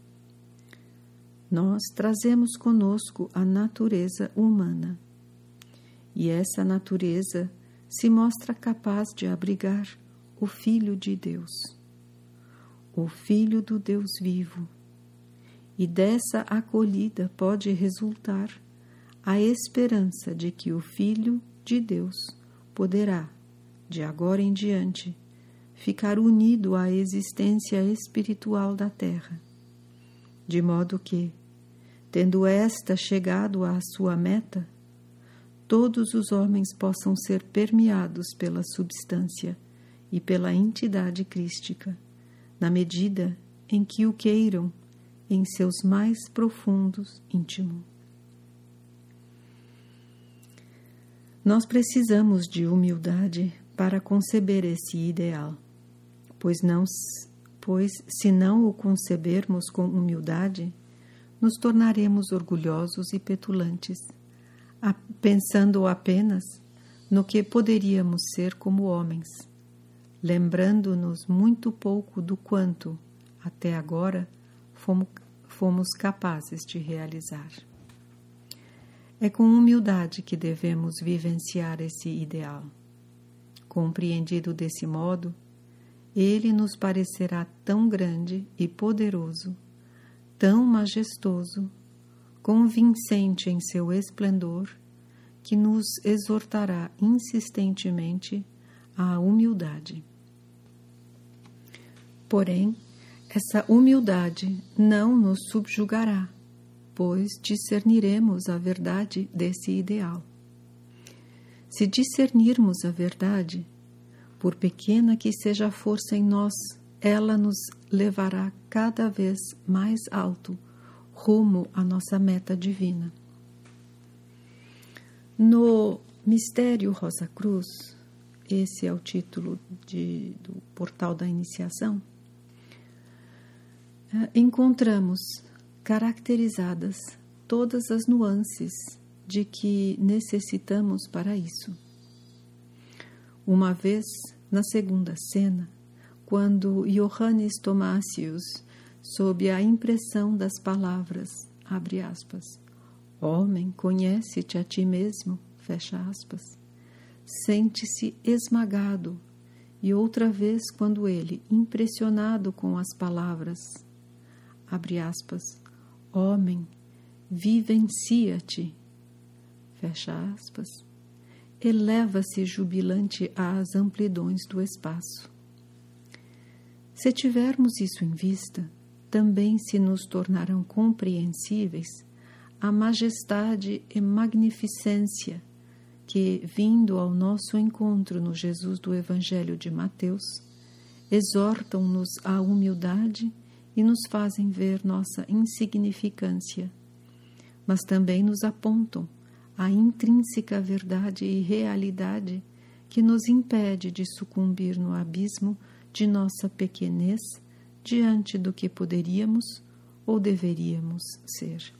nós trazemos conosco a natureza humana, e essa natureza se mostra capaz de abrigar o Filho de Deus, o Filho do Deus vivo, e dessa acolhida pode resultar a esperança de que o Filho de Deus poderá, de agora em diante, ficar unido à existência espiritual da terra, de modo que, tendo esta chegado à sua meta, todos os homens possam ser permeados pela substância e pela entidade crística, na medida em que o queiram em seus mais profundos íntimo. Nós precisamos de humildade para conceber esse ideal, pois se não o concebermos com humildade, nos tornaremos orgulhosos e petulantes, pensando apenas no que poderíamos ser como homens, lembrando-nos muito pouco do quanto, até agora, fomos capazes de realizar. É com humildade que devemos vivenciar esse ideal. Compreendido desse modo, ele nos parecerá tão grande e poderoso, tão majestoso, convincente em seu esplendor, que nos exortará insistentemente à humildade. Porém, essa humildade não nos subjugará, pois discerniremos a verdade desse ideal. Se discernirmos a verdade, por pequena que seja a força em nós, ela nos levará cada vez mais alto, rumo à nossa meta divina. No Mistério Rosa Cruz, esse é o título do Portal da Iniciação, encontramos caracterizadas todas as nuances de que necessitamos para isso. Uma vez, na segunda cena, quando Johannes Thomasius, sob a impressão das palavras, abre aspas, homem, conhece-te a ti mesmo, fecha aspas, sente-se esmagado, e outra vez quando ele, impressionado com as palavras, abre aspas, homem, vivencia-te, fecha aspas, eleva-se jubilante às amplidões do espaço. Se tivermos isso em vista, também se nos tornarão compreensíveis a majestade e magnificência que, vindo ao nosso encontro no Jesus do Evangelho de Mateus, exortam-nos à humildade e nos fazem ver nossa insignificância, mas também nos apontam a intrínseca verdade e realidade que nos impede de sucumbir no abismo de nossa pequenez diante do que poderíamos ou deveríamos ser.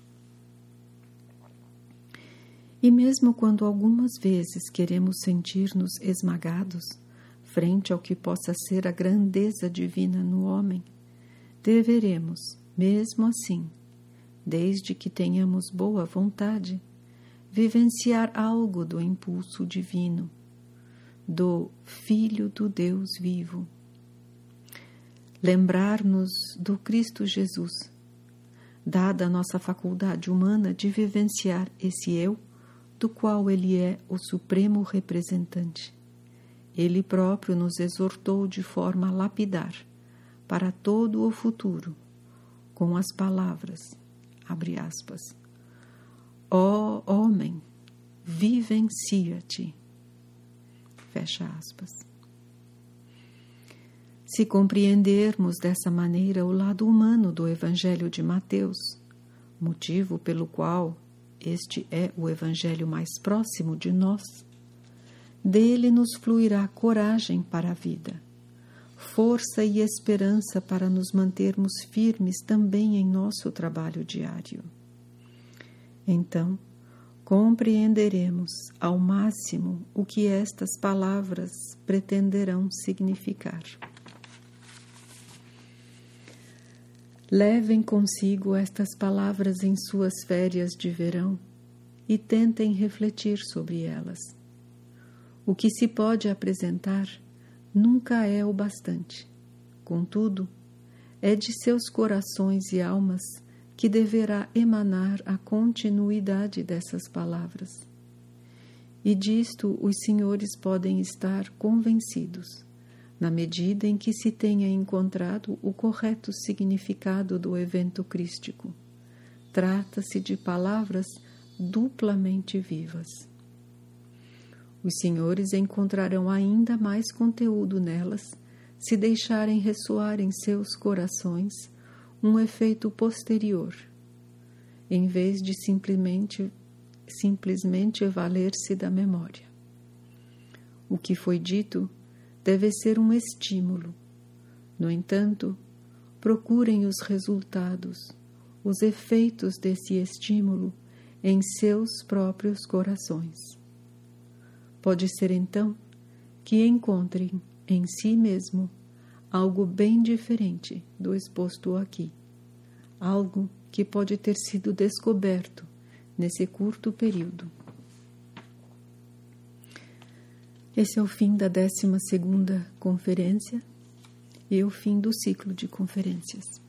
E mesmo quando algumas vezes queremos sentir-nos esmagados frente ao que possa ser a grandeza divina no homem, deveremos, mesmo assim, desde que tenhamos boa vontade, vivenciar algo do impulso divino, do Filho do Deus vivo. Lembrar-nos do Cristo Jesus, dada a nossa faculdade humana de vivenciar esse eu, do qual Ele é o supremo representante. Ele próprio nos exortou de forma lapidar para todo o futuro, com as palavras, abre aspas, ó homem, vivencia-te, fecha aspas. Se compreendermos dessa maneira o lado humano do Evangelho de Mateus, motivo pelo qual este é o Evangelho mais próximo de nós, dele nos fluirá coragem para a vida, força e esperança para nos mantermos firmes também em nosso trabalho diário. Então, compreenderemos ao máximo o que estas palavras pretenderão significar. Levem consigo estas palavras em suas férias de verão e tentem refletir sobre elas. O que se pode apresentar nunca é o bastante. Contudo, é de seus corações e almas que deverá emanar a continuidade dessas palavras. E disto os senhores podem estar convencidos, na medida em que se tenha encontrado o correto significado do evento crístico. Trata-se de palavras duplamente vivas. Os senhores encontrarão ainda mais conteúdo nelas se deixarem ressoar em seus corações um efeito posterior, em vez de simplesmente valer-se da memória. O que foi dito deve ser um estímulo. No entanto, procurem os resultados, os efeitos desse estímulo em seus próprios corações. Pode ser, então, que encontrem em si mesmo algo bem diferente do exposto aqui, algo que pode ter sido descoberto nesse curto período. Esse é o fim da 12ª conferência e o fim do ciclo de conferências.